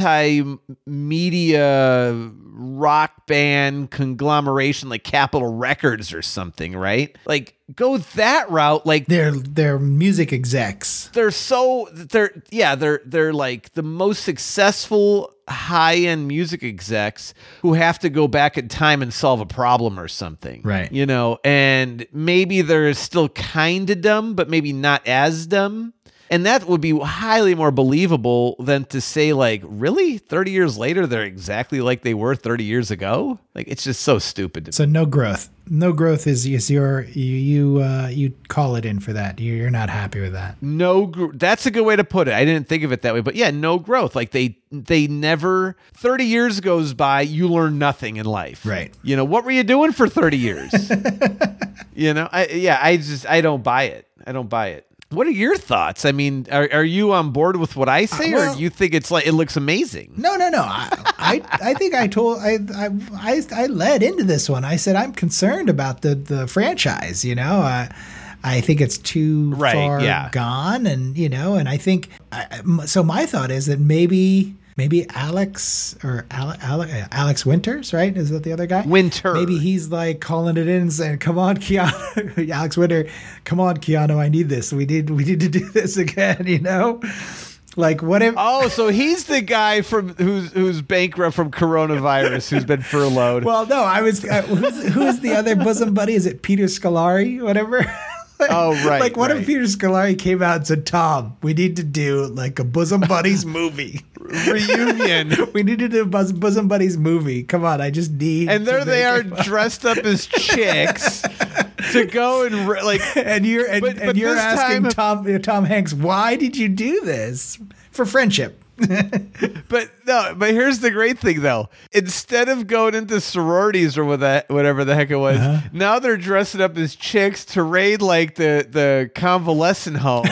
multimedia rock band conglomeration like Capitol Records or something, right? Like, go that route. Like, They're they're music execs. they're so they're yeah they're they're like the most successful high-end music execs who have to go back in time and solve a problem or something, Right. you know, and maybe they're still kind of dumb but maybe not as dumb, and that would be highly more believable than to say, like, really thirty years later they're exactly like they were thirty years ago. Like, it's just so stupid to So no growth. No growth is is your you you uh, you call it in for that. You- You're not happy with that. No, gr- that's a good way to put it. I didn't think of it that way, but yeah, no growth. Like they, they never. thirty years goes by, you learn nothing in life. Right. You know, what were you doing for thirty years? You know, I yeah, I just I don't buy it. I don't buy it. What are your thoughts? I mean, are are you on board with what I say, Uh, well- or do you think it's like it looks amazing? No, no, no. I, I, I think I told I, I, I, I led into this one. I said I'm concerned about the the franchise. You know, uh, I think it's too Right, far yeah. gone, and you know, and I think I, I- so. My thought is that maybe maybe Alex or Ale, Ale, Alex Winters, right? Is that the other guy? Winter. Maybe he's like calling it in and saying, "Come on, Keanu, Alex Winter, come on, Keanu, I need this. We need we need to do this again." You know. Like what if? Oh, so he's the guy from who's who's bankrupt from coronavirus, who's been furloughed. Well, no, I was. Uh, who's, who's the other bosom buddy? Is it Peter Scolari? Whatever. Oh, right, Like, what right. if Peter Scolari came out and said, "Tom, we need to do like a bosom buddies movie. Reunion. We need to do a bus- bosom buddies movie. Come on, I just need." And to there they are, make it- dressed up as chicks to go and re- like. And you're and, But- and but you're this asking time- Tom Tom Hanks, why did you do this? For friendship. But no, but here's the great thing though. Instead of going into sororities or whatever the heck it was, uh-huh. now they're dressing up as chicks to raid like the, the convalescent home.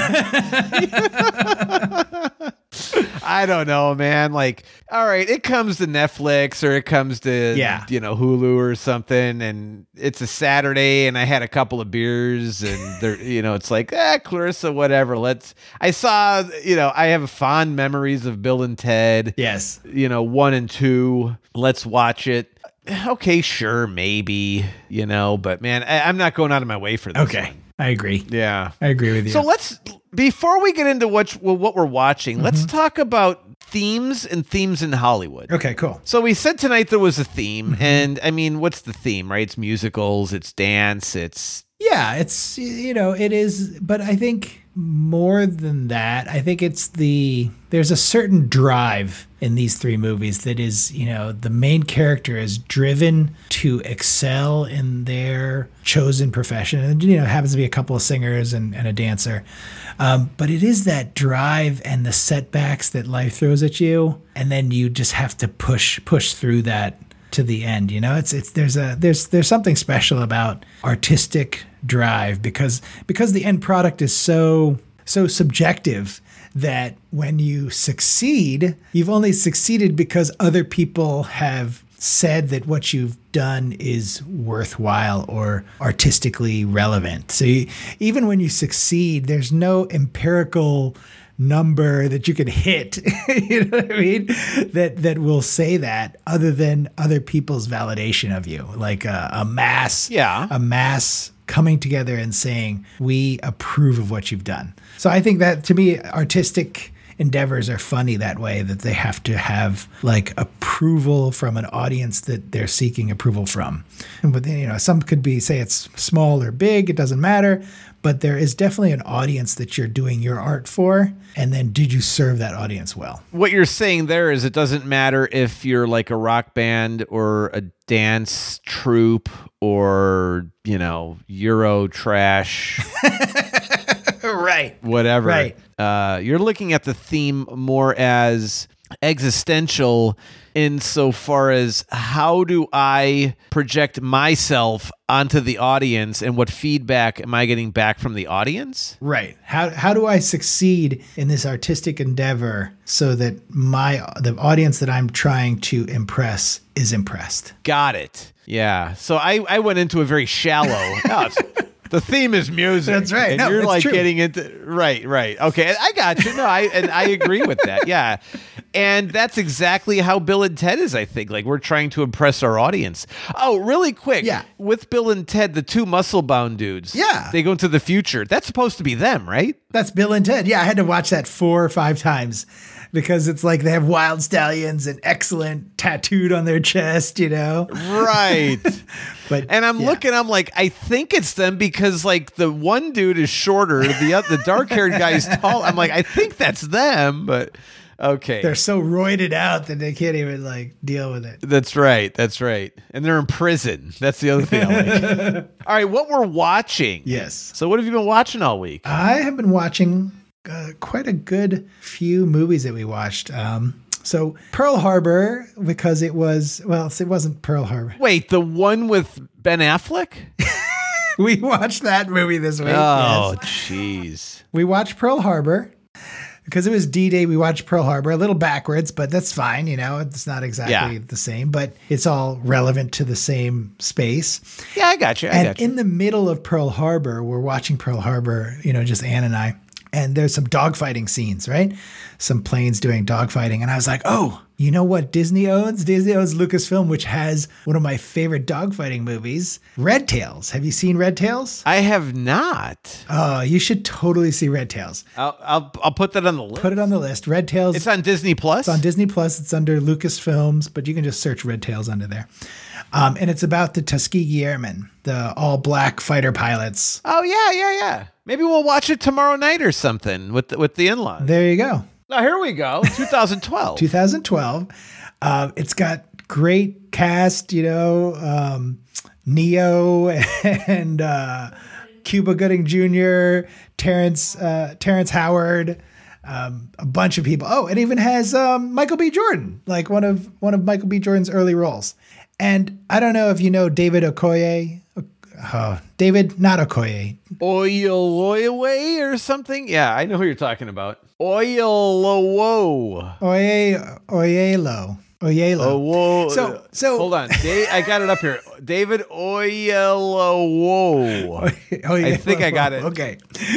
I don't know, man. Like, all right, it comes to Netflix or it comes to, yeah. you know, Hulu or something, and it's a Saturday, and I had a couple of beers, and they're, you know, it's like, ah, Clarissa, whatever. Let's. I saw, you know, I have fond memories of Bill and Ted. Yes. You know, one and two. Let's watch it. Okay, sure, maybe, you know, but man, I, I'm not going out of my way for this. Okay. one. I agree. Yeah. I agree with you. So let's, before we get into what, well, what we're watching, mm-hmm. let's talk about themes and themes in Hollywood. Okay, cool. So we said tonight there was a theme, mm-hmm. and I mean, what's the theme, right? It's musicals, it's dance, it's... Yeah, it's, you know, it is, but I think more than that, I think it's the, there's a certain drive in these three movies that is, you know, the main character is driven to excel in their chosen profession. And, you know, happens to be a couple of singers and, and a dancer. Um, but it is that drive and the setbacks that life throws at you. And then you just have to push, push through that to the end. You know, it's, it's, there's a, there's, there's something special about artistic drive because, because the end product is so, so subjective that when you succeed, you've only succeeded because other people have said that what you've done is worthwhile or artistically relevant. So you, even when you succeed, there's no empirical number that you can hit, you know what I mean? That that will say that other than other people's validation of you, like a, a mass, yeah, a mass coming together and saying, we approve of what you've done. So I think that to me, artistic endeavors are funny that way, that they have to have like approval from an audience that they're seeking approval from. And but you know, some could be, say it's small or big, it doesn't matter, but there is definitely an audience that you're doing your art for. And then did you serve that audience well? What you're saying there is it doesn't matter if you're like a rock band or a dance troupe or, you know, Euro trash. Right. Whatever. Right. Uh, you're looking at the theme more as existential insofar as how do I project myself onto the audience and what feedback am I getting back from the audience? Right. How how do I succeed in this artistic endeavor so that my the audience that I'm trying to impress is impressed? Got it. Yeah. So I, I went into a very shallow. oh, The theme is music. That's right. And No, you're it's like true. getting into right, right. Okay, I got you. No, I and I agree with that. Yeah, and that's exactly how Bill and Ted is. I think like we're trying to impress our audience. Oh, really quick. Yeah. With Bill and Ted, the two muscle-bound dudes. Yeah. They go into the future. That's supposed to be them, right? That's Bill and Ted. Yeah, I had to watch that four or five times because it's like they have wild stallions and excellent tattooed on their chest, you know? Right. But and I'm yeah. looking, I'm like, I think it's them because like the one dude is shorter, the other, the dark-haired guy is tall. I'm like, I think that's them, but okay. They're so roided out that they can't even like deal with it. That's right. That's right. And they're in prison. That's the other thing I like. All right, what we're watching. Yes. So what have you been watching all week? I have been watching uh, quite a good few movies that we watched. Um, so Pearl Harbor, because it was, well, it wasn't Pearl Harbor. Wait, the one with Ben Affleck? We watched that movie this week. Oh, yes. jeez. We watched Pearl Harbor. Because it was D-Day, we watched Pearl Harbor, a little backwards, but that's fine. You know, it's not exactly Yeah. the same, but it's all relevant to the same space. Yeah, I got you. I and got you. in the middle of Pearl Harbor, we're watching Pearl Harbor, you know, just Ann and I, and there's some dogfighting scenes, right? Some planes doing dogfighting. And I was like, oh, you know what Disney owns? Disney owns Lucasfilm, which has one of my favorite dogfighting movies, Red Tails. Have you seen Red Tails? I have not. Oh, you should totally see Red Tails. I'll, I'll I'll put that on the list. Put it on the list. Red Tails. It's on Disney Plus. It's on Disney Plus. It's under Lucasfilms, but you can just search Red Tails under there. Um, and it's about the Tuskegee Airmen, the all-black fighter pilots. Oh yeah, yeah, yeah. Maybe we'll watch it tomorrow night or something with the, with the in-laws. There you go. Now here we go. twenty twelve. twenty twelve. Uh, it's got great cast, you know, um, Neo and uh, Cuba Gooding Junior, Terrence uh, Terrence Howard. um, a bunch of people. Oh, it even has um, Michael B. Jordan, like one of one of Michael B. Jordan's early roles. And I don't know if you know David Okoye. Oh, David, not Okoye. Oyelowo or something? Yeah, I know who you're talking about. Oyelo. Oye, Oyelo. Oyelo. Oh, whoa. So, so hold on. Da- I got it up here. David Oyelowo. I think I got it. Okay.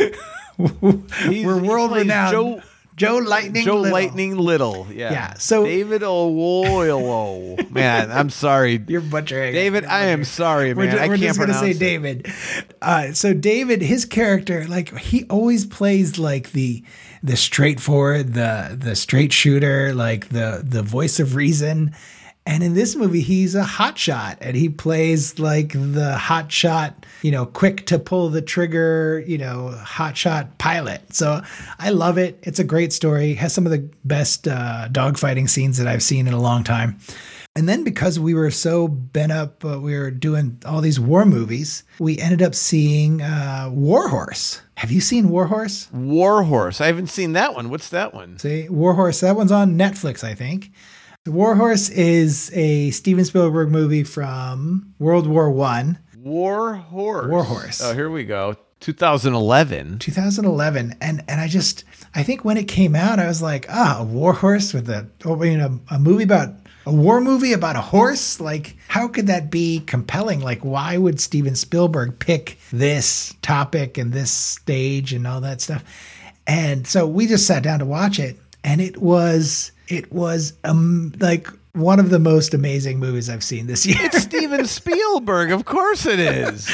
He's, We're world he plays renowned. Joe, Joe Lightning Joe Little. Lightning Little. Yeah. Yeah. So David Oyelowo. Man, I'm sorry. You're butchering. David, You're I am butchering. sorry, man. We're, ju- I we're can't just gonna pronounce say it. David. Uh, so David, his character, like he always plays like the the straightforward, the the straight shooter, like the the voice of reason. And in this movie, he's a hotshot, and he plays like the hotshot, you know, quick to pull the trigger, you know, hotshot pilot. So I love it. It's a great story. Has some of the best uh, dogfighting scenes that I've seen in a long time. And then because we were so bent up, uh, we were doing all these war movies, we ended up seeing uh, War Horse. Have you seen War Horse? War Horse. I haven't seen that one. What's that one? See, War Horse. That one's on Netflix, I think. War Horse is a Steven Spielberg movie from World War One. War Horse. War Horse. Oh, here we go. twenty eleven. twenty eleven. And and I just, I think when it came out, I was like, ah, a War Horse with a, oh, you know, a movie about, a war movie about a horse? Like, how could that be compelling? Like, why would Steven Spielberg pick this topic and this stage and all that stuff? And so we just sat down to watch it, and it was... It was um, like one of the most amazing movies I've seen this year. It's Steven Spielberg. Of course it is.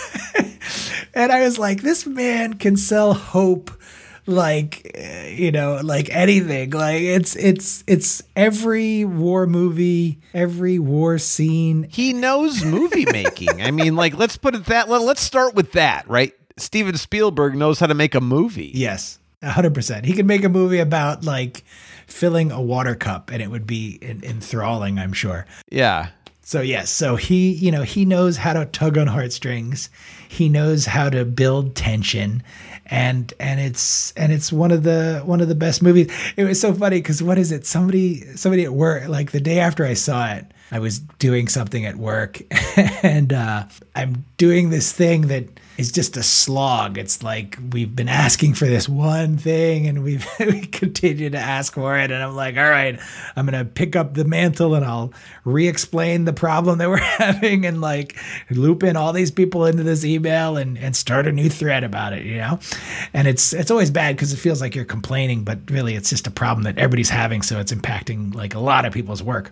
And I was like, this man can sell hope like, uh, you know, like anything. Like it's, it's, it's every war movie, every war scene. He knows movie making. I mean, like, let's put it that, let, let's start with that, right? Steven Spielberg knows how to make a movie. Yes, one hundred percent. He could make a movie about like filling a water cup and it would be en- enthralling, I'm sure. Yeah. So yes, so he, you know, he knows how to tug on heartstrings. He knows how to build tension, and and it's and it's one of the one of the best movies. It was so funny because what is it? Somebody somebody at work, like the day after I saw it, I was doing something at work, and uh, I'm doing this thing that is just a slog. It's like we've been asking for this one thing, and we've we continue to ask for it. And I'm like, all right, I'm gonna pick up the mantle and I'll re-explain the problem that we're having, and like loop in all these people into this email and and start a new thread about it, you know. And it's it's always bad because it feels like you're complaining, but really it's just a problem that everybody's having, so it's impacting like a lot of people's work.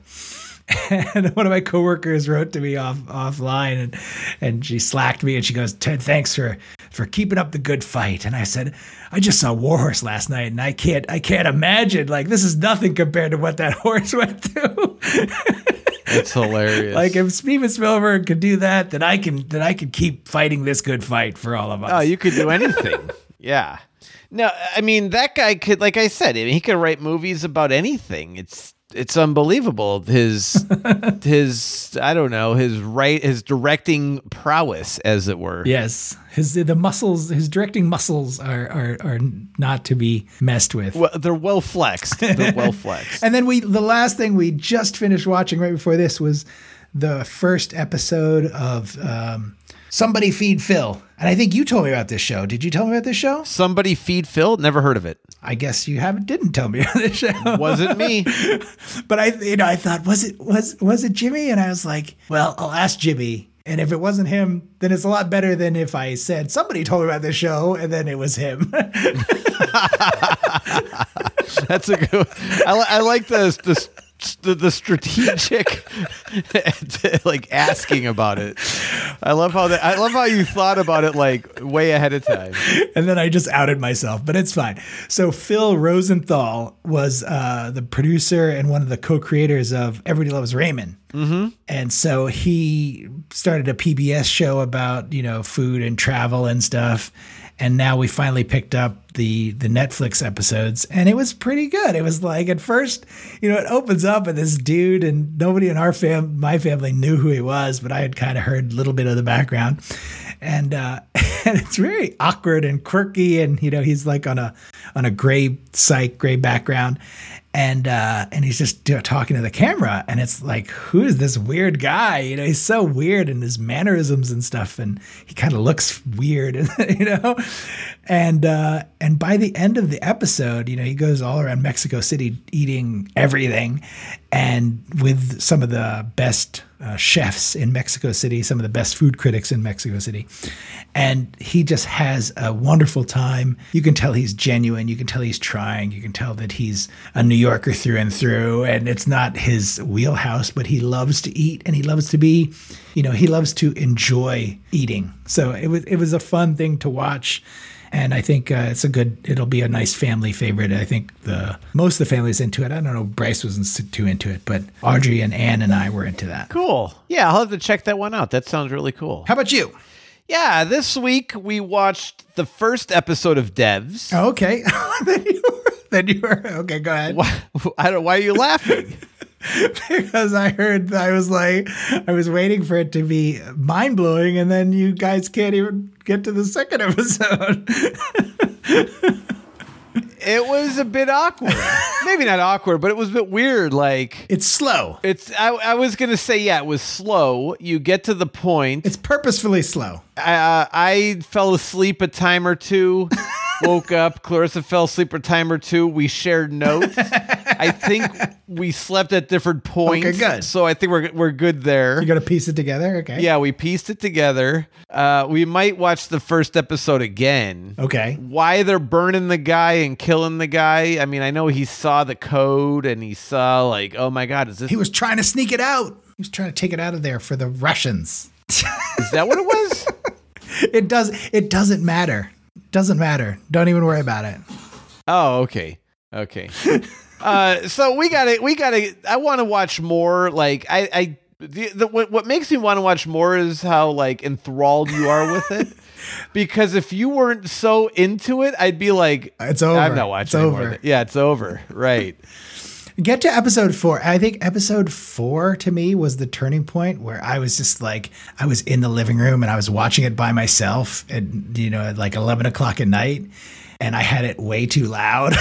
And one of my coworkers wrote to me off offline, and and she slacked me, and she goes, "Ted, thanks for for keeping up the good fight." And I said, "I just saw War Horse last night, and I can't I can't imagine, like, this is nothing compared to what that horse went through." It's hilarious. Like, if Steven Spielberg could do that, then I can then I can keep fighting this good fight for all of us. Oh, you could do anything. Yeah. No, I mean, that guy could, like I said, I mean, he could write movies about anything. It's it's unbelievable. His his I don't know, his right his directing prowess, as it were. Yes. His the muscles, his directing muscles are are are not to be messed with. Well, they're well flexed. They're well flexed. And then we the last thing we just finished watching right before this was the first episode of um, Somebody Feed Phil. And I think you told me about this show. Did you tell me about this show? Somebody Feed Phil? Never heard of it. I guess you haven't didn't tell me about this show. Wasn't me. But I you know, I thought, was it was was it Jimmy? And I was like, well, I'll ask Jimmy. And if it wasn't him, then it's a lot better than if I said somebody told me about this show and then it was him. That's a good. I, li- I like the the the, the strategic, like asking about it. I love how that. I love how you thought about it like way ahead of time. And then I just outed myself, but it's fine. So Phil Rosenthal was uh, the producer and one of the co-creators of Everybody Loves Raymond. Mm-hmm. And so he started a P B S show about, you know, food and travel and stuff. And now we finally picked up the the Netflix episodes, and it was pretty good. It was like, at first, you know, it opens up with this dude, and nobody in our fam, my family knew who he was, but I had kind of heard a little bit of the background. And uh, and it's very awkward and quirky, and you know he's like on a on a gray psych gray background, and uh and he's just do- talking to the camera, and it's like, who is this weird guy? You know, he's so weird in his mannerisms and stuff, and he kind of looks weird, you know. And uh and by the end of the episode, you know, he goes all around Mexico City eating everything, and with some of the best uh, chefs in Mexico City, some of the best food critics in Mexico City. And he just has a wonderful time. You can tell he's genuine. You can tell he's trying. You can tell that he's a New Yorker through and through, and it's not his wheelhouse, but he loves to eat, and he loves to be, you know, he loves to enjoy eating. So it was, it was a fun thing to watch. And I think uh, it's a good, it'll be a nice family favorite. I think the most of the family's into it. I don't know, Bryce wasn't too into it, but Audrey and Ann and I were into that. Cool. Yeah, I'll have to check that one out. That sounds really cool. How about you? Yeah, this week we watched the first episode of Devs. Oh, okay. then, you were, then you were, okay, go ahead. Why, I don't, why are you laughing? Because I heard, I was like, I was waiting for it to be mind blowing, and then you guys can't even get to the second episode. It was a bit awkward. Maybe not awkward, but it was a bit weird. Like, it's slow. It's. I, I was gonna say, yeah, it was slow. You get to the point. It's purposefully slow. I, uh, I fell asleep a time or two. Woke up. Clarissa fell asleep a time or two. We shared notes. I think we slept at different points. Okay, good. So I think we're we're good there. You got to piece it together. Okay. Yeah, we pieced it together. Uh, we might watch the first episode again. Okay. Why they're burning the guy and killing the guy? I mean, I know he saw the code and he saw like, oh my God, is this? He was trying to sneak it out. He was trying to take it out of there for the Russians. Is that what it was? It does. It doesn't matter. Doesn't matter. Don't even worry about it. Oh, okay. Okay. uh, so we got to, we got to, I want to watch more. Like I, I, the, the, what, what makes me want to watch more is how like enthralled you are with it. Because if you weren't so into it, I'd be like, it's over. I'm not watching it's anymore. over. Yeah, it's over. Right. Get to episode four. I think episode four to me was the turning point where I was just like, I was in the living room and I was watching it by myself at, you know, at like eleven o'clock at night, and I had it way too loud.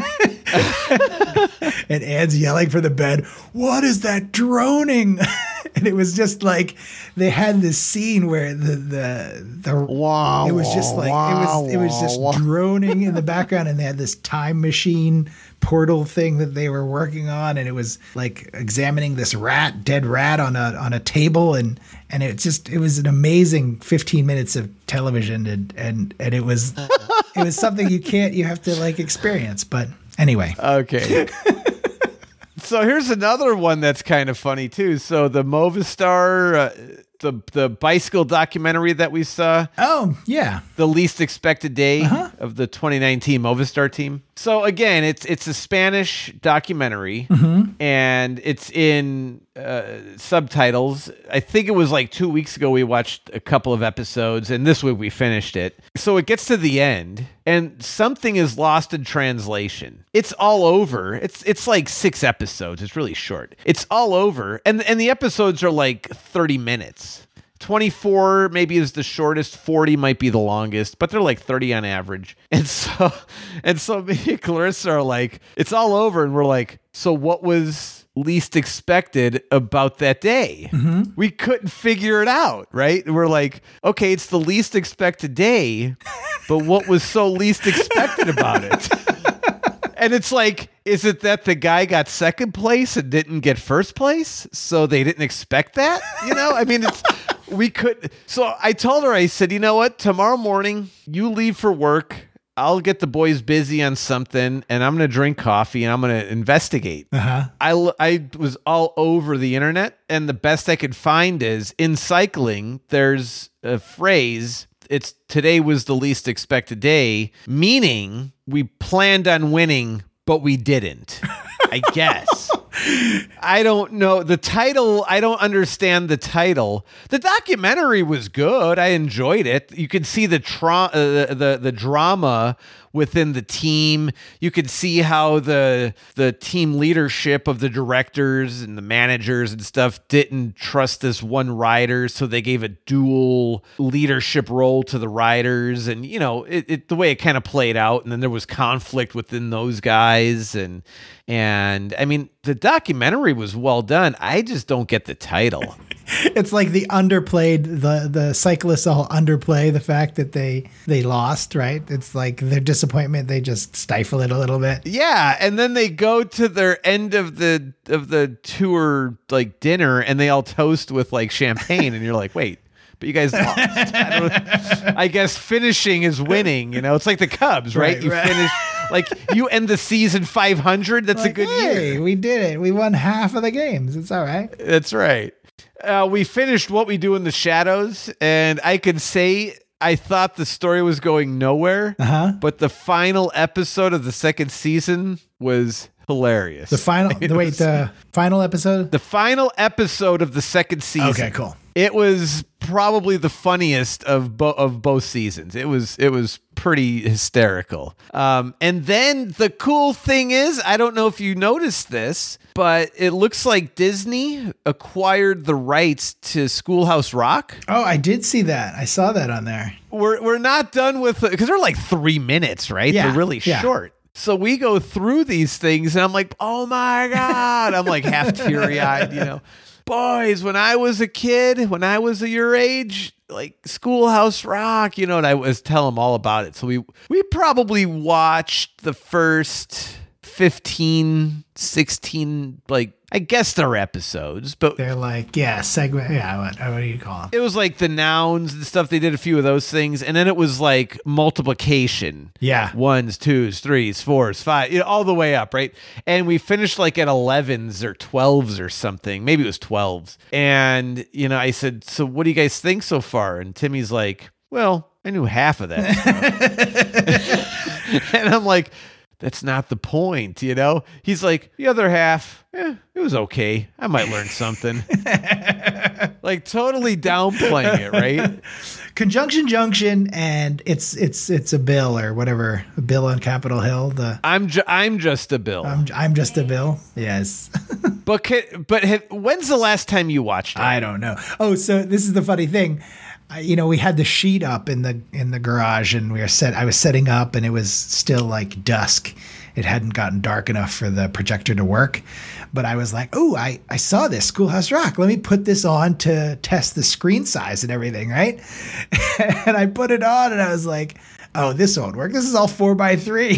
And Ann's yelling from the bed, "What is that droning?" And it was just like they had this scene where the the the wow, it was just like wow, it was it was just wow. droning in the background, and they had this time machine portal thing that they were working on, and it was like examining this rat, dead rat on a on a table, and and it just it was an amazing fifteen minutes of television, and and and it was it was something you can't you have to like experience. But anyway, okay. So here's another one that's kind of funny too. So the Movistar, uh, the the bicycle documentary that we saw. Oh yeah, the least expected day uh-huh. of the twenty nineteen Movistar team. So again, it's it's a Spanish documentary, mm-hmm. and it's in uh, subtitles. I think it was like two weeks ago we watched a couple of episodes, and this week we finished it. So it gets to the end, and something is lost in translation. It's all over. It's it's like six episodes. It's really short. It's all over, and and the episodes are like thirty minutes. twenty-four maybe is the shortest, forty might be the longest, but they're like thirty on average. And so, and so me and Clarissa are like, it's all over. And we're like, so what was least expected about that day? Mm-hmm. We couldn't figure it out, right? We're like, okay, it's the least expected day, but what was so least expected about it? And it's like, is it that the guy got second place and didn't get first place? So they didn't expect that? You know, I mean, it's, we could. So I told her, I said, you know what? Tomorrow morning, you leave for work. I'll get the boys busy on something, and I'm going to drink coffee, and I'm going to investigate. Uh-huh. I, I was all over the internet, and the best I could find is in cycling, there's a phrase, it's today was the least expected day, meaning we planned on winning, but we didn't, I guess. I don't know. The title, I don't understand the title. The documentary was good. I enjoyed it. You could see the tra- uh, the, the the drama within the team. You could see how the the team leadership of the directors and the managers and stuff didn't trust this one writer, so they gave a dual leadership role to the writers, and you know it, it the way it kind of played out, and then there was conflict within those guys, and and I mean the documentary was well done. I just don't get the title. It's like the underplayed, the the cyclists all underplay the fact that they they lost, right? It's like their disappointment, they just stifle it a little bit. Yeah, and then they go to their end of the of the tour like dinner, and they all toast with like champagne, and you're like, wait, but you guys lost. I, don't, I guess finishing is winning. You know, it's like the Cubs, right? Right, you right. finish like you end the season five hundred. That's Like, a good hey, year. we did it. We won half of the games. It's all right. That's right. Uh, we finished What We Do in the Shadows, and I can say I thought the story was going nowhere, Uh-huh. but the final episode of the second season was hilarious. The final, It the, wait, was- the final episode? the final episode of the second season. Okay, cool. It was probably the funniest of bo- of both seasons. It was it was pretty hysterical. Um, and then the cool thing is, I don't know if you noticed this, but it looks like Disney acquired the rights to Schoolhouse Rock. Oh, I did see that. I saw that on there. We're we're not done with it because they're like three minutes, right? Yeah, They're really yeah. short. So we go through these things, and I'm like, oh my God. I'm like half teary eyed, you know. Boys, when I was a kid, when I was your age, like Schoolhouse Rock, you know, and I was telling them all about it. So we we probably watched the first fifteen, sixteen, like, I guess they're episodes, but They're like, yeah, segment. Yeah, what, what do you call them? it was like the nouns and stuff. They did a few of those things. And then it was like multiplication. Yeah. Ones, twos, threes, fours, five, you know, all the way up, right? And we finished like at elevens or twelves or something. Maybe it was twelves. And, you know, I said, so what do you guys think so far? And Timmy's like, well, I knew half of that stuff. And I'm like, that's not the point, you know? He's like, the other half, eh, it was okay. I might learn something. Like totally downplaying it, right? Conjunction Junction, and it's it's it's a bill or whatever, a bill on Capitol Hill. The I'm ju- I'm just a Bill. I'm I'm just a bill. Yes. but ca- but have, when's the last time you watched it? I don't know. Oh, so this is the funny thing. I, you know, we had the sheet up in the in the garage, and we were set. I was setting up, and it was still like dusk. It hadn't gotten dark enough for the projector to work. But I was like, oh, I, I saw this Schoolhouse Rock. Let me put this on to test the screen size and everything, right? And I put it on, and I was like, oh, this won't work. This is all four by three.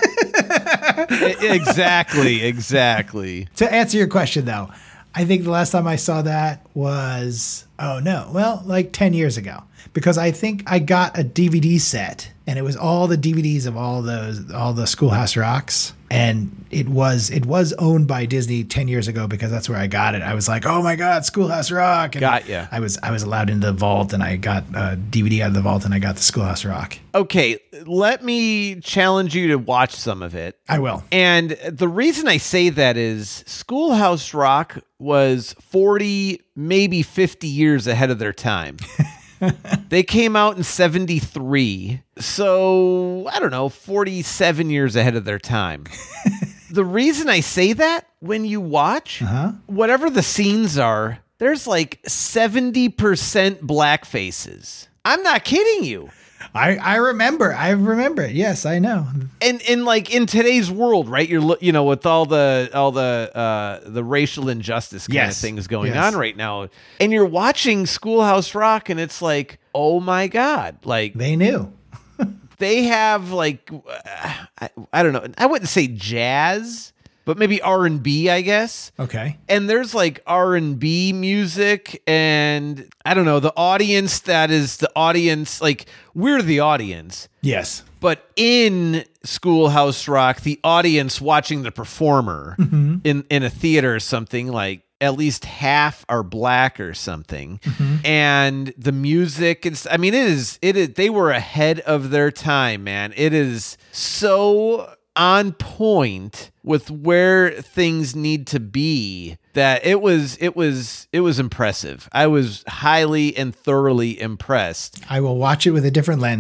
E- exactly, exactly. To answer your question, though, I think the last time I saw that was, oh no, well, like ten years ago. Because I think I got a D V D set, and it was all the D V Ds of all those, all the Schoolhouse Rocks. And it was it was owned by Disney ten years ago, because that's where I got it. I was like, oh my God, Schoolhouse Rock. And Got ya. I was I was allowed into the vault, and I got a D V D out of the vault, and I got the Schoolhouse Rock. Okay, let me challenge you to watch some of it. I will. And the reason I say that is Schoolhouse Rock was forty, maybe fifty years ahead of their time. They came out in seventy-three. So, I don't know, forty-seven years ahead of their time. The reason I say that, when you watch, Uh-huh. whatever the scenes are, there's like seventy percent black faces. I'm not kidding you. I, I remember. I remember it. Yes, I know. And in like in today's world, right? You're lo- you know with all the all the uh, the racial injustice kind Yes. of things going Yes. on right now, and you're watching Schoolhouse Rock, and it's like, oh my God, like They knew. they have like uh, I, I don't know, I wouldn't say jazz, but maybe R and B, I guess. Okay. And there's like R and B music, and I don't know, the audience that is the audience, like we're the audience. Yes. But in Schoolhouse Rock, the audience watching the performer Mm-hmm. in, in a theater or something, like at least half are black or something. And the music, it's, I mean, it is, it is, they were ahead of their time, man. It is so on point with where things need to be that it was, it was, it was impressive. I was highly and thoroughly impressed. I will watch it with a different lens.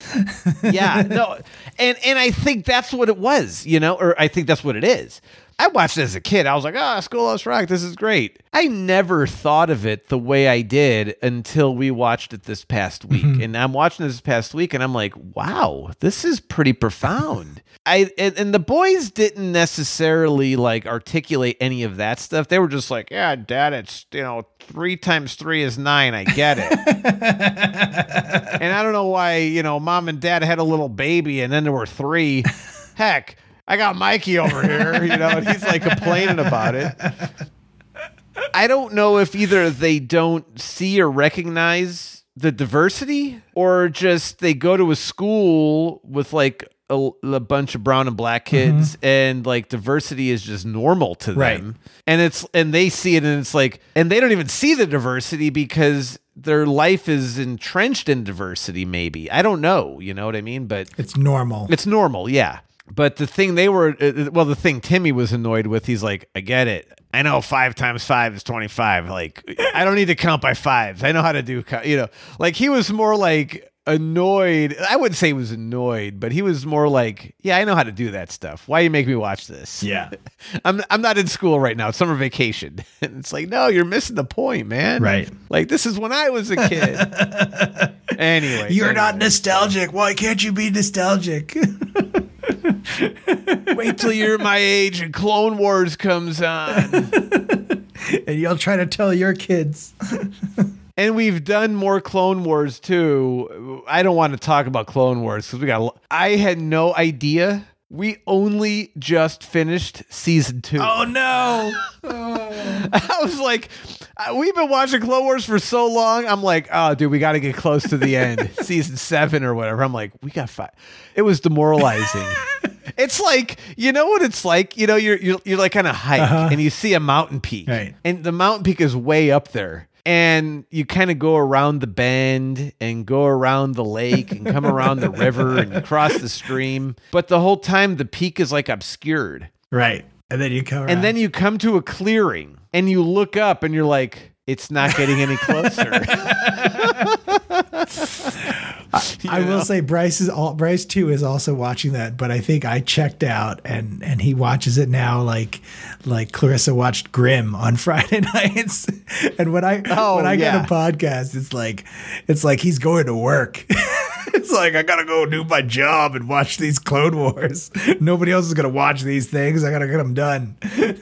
Yeah, no, and and I think that's what it was, you know, or I think that's what it is. I watched it as a kid. I was like, ah, oh, Schoolhouse Rock, this is great. I never thought of it the way I did until we watched it this past week. Mm-hmm. And I'm watching this past week, and I'm like, wow, this is pretty profound. I and, and the boys didn't necessarily like articulate any of that stuff. They were just like, yeah, Dad, it's, you know, three times three is nine. I get it. And I don't know why, you know, Mom and Dad had a little baby, and then there were three. Heck, I got Mikey over here, you know, and he's like complaining about it. I don't know if either they don't see or recognize the diversity, or just they go to a school with like a, a bunch of brown and black kids, mm-hmm. and like diversity is just normal to them. Right. And it's, and they see it, and it's like, and they don't even see the diversity because their life is entrenched in diversity. Maybe, I don't know. You know what I mean? But it's normal. It's normal. Yeah. But the thing they were, well, the thing Timmy was annoyed with, he's like, I get it. I know five times five is twenty-five. Like, I don't need to count by fives. I know how to do, you know, like he was more like annoyed. I wouldn't say he was annoyed, but he was more like, yeah, I know how to do that stuff. Why you make me watch this? Yeah. I'm I'm not in school right now. It's summer vacation. And it's like, no, you're missing the point, man. Right. Like, this is when I was a kid. Anyway. You're anyway. not nostalgic. Why can't you be nostalgic? Wait till you're my age and Clone Wars comes on. And you'll try to tell your kids. And we've done more Clone Wars too. I don't want to talk about Clone Wars because we got. I had no idea. We only just finished season two. Oh no! Oh. I was like, we've been watching Clone Wars for so long. I'm like, oh, dude, we got to get close to the end, season seven or whatever. I'm like, we got five. It was demoralizing. It's like, you know what it's like? You know, you're you're, you're like on a hike, uh-huh. and you see a mountain peak, right. And the mountain peak is way up there. And you kind of go around the bend and go around the lake and come around the river and you cross the stream. But the whole time the peak is like obscured. Right. And then you come around. And then you come to a clearing and you look up and you're like, it's not getting any closer. I know? will say Bryce is all, Bryce too is also watching that, but I think I checked out and and he watches it now like like Clarissa watched Grimm on Friday nights. And when I oh, when I yeah. get a podcast, it's like it's like he's going to work. It's like, I gotta go do my job and watch these Clone Wars. Nobody else is gonna watch these things. I gotta get them done.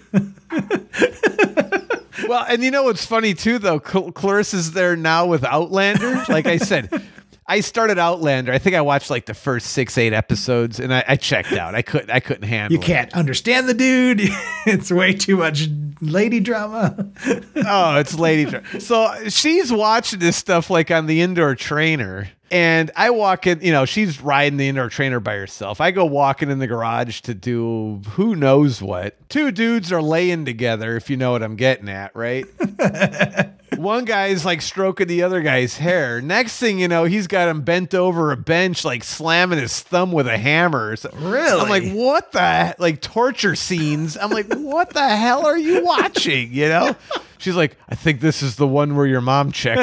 Well, and you know what's funny too, though? Cl- Clarissa's there now with Outlander. Like I said, I started Outlander. I think I watched like the first six, eight episodes, and I, I checked out. I couldn't. I couldn't handle. You can't it. understand the dude. It's way too much lady drama. Oh, it's lady drama. So she's watching this stuff like on the indoor trainer. And I walk in, you know, she's riding the indoor trainer by herself. I go walking in the garage to do who knows what. Two dudes are laying together, if you know what I'm getting at, right? One guy's like stroking the other guy's hair. Next thing you know, he's got him bent over a bench, like slamming his thumb with a hammer. So really? I'm like, what the, like torture scenes. I'm like, what the hell are you watching? You know? She's like, I think this is the one where your mom checked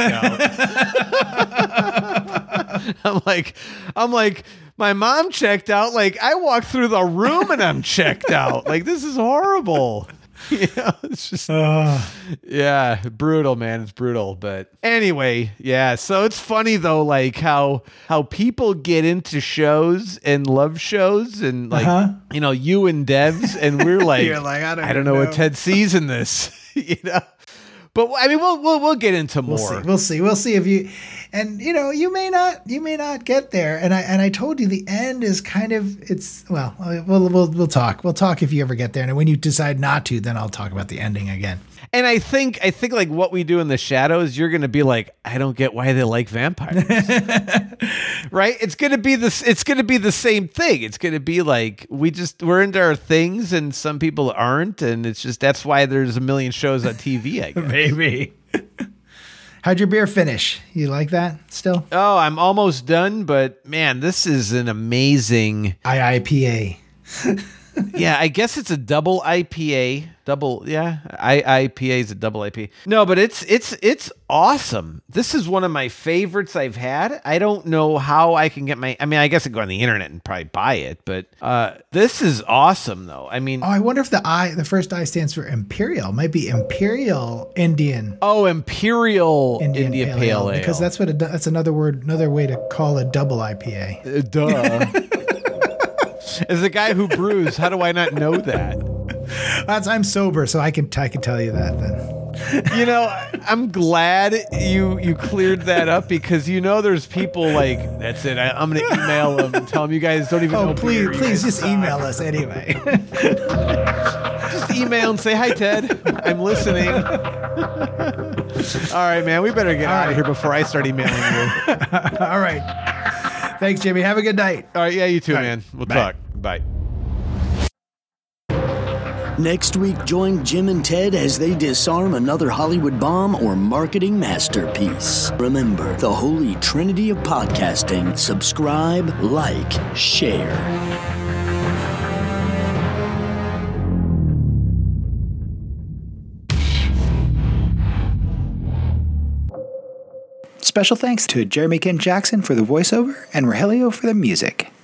out. I'm like, I'm like, my mom checked out. Like, I walked through the room and I'm checked out. Like, this is horrible. You know, it's just, uh. yeah, brutal, man. It's brutal. But anyway, yeah. So it's funny though, like how how people get into shows and love shows, and like uh-huh. you know, you and Devs, and we're like, You're like I don't, I don't know, know what Ted sees in this, you know. But I mean, we'll we'll we'll get into more. We'll see. We'll see. We'll see if you, and you know, you may not, you may not get there. And I and I told you the end is kind of it's well, we'll we'll we'll talk. We'll talk if you ever get there. And when you decide not to, then I'll talk about the ending again. And I think I think like what we do in the shadows, you're gonna be like, I don't get why they like vampires, right? It's gonna be this. It's gonna be the same thing. It's gonna be like we just we're into our things, and some people aren't, and it's just that's why there's a million shows on T V. I guess maybe. How'd your beer finish? You like that still? Oh, I'm almost done, but man, this is an amazing I I P A. Yeah, I guess it's a double I P A. Double, yeah. I, IPA is a double I P A. No, but it's it's it's awesome. This is one of my favorites I've had. I don't know how I can get my. I mean, I guess I go on the internet and probably buy it, but uh, this is awesome, though. I mean, oh, I wonder if the I, the first I stands for Imperial. It might be Imperial Indian. Oh, Imperial Indian India Pale, Pale Ale, Ale. because that's what it, that's another word, another way to call a double I P A. Uh, duh. As a guy who brews, how do I not know that? That's, I'm sober, so I can I can tell you that then. You know, I'm glad you you cleared that up because you know there's people like, that's it. I, I'm going to email them and tell them you guys don't even Oh, know. please, beer, you please guys just suck. email us anyway. Just email and say, hi, Ted. I'm listening. All right, man. We better get All out right. of here before I start emailing you. All right. Thanks, Jimmy. Have a good night. All right. Yeah, you too, All right. man. We'll Bye. talk. Bye. Next week, join Jim and Ted as they disarm another Hollywood bomb or marketing masterpiece. Remember, the holy trinity of podcasting: subscribe, like, share. Special thanks to Jeremy Kent Jackson for the voiceover and Rogelio for the music.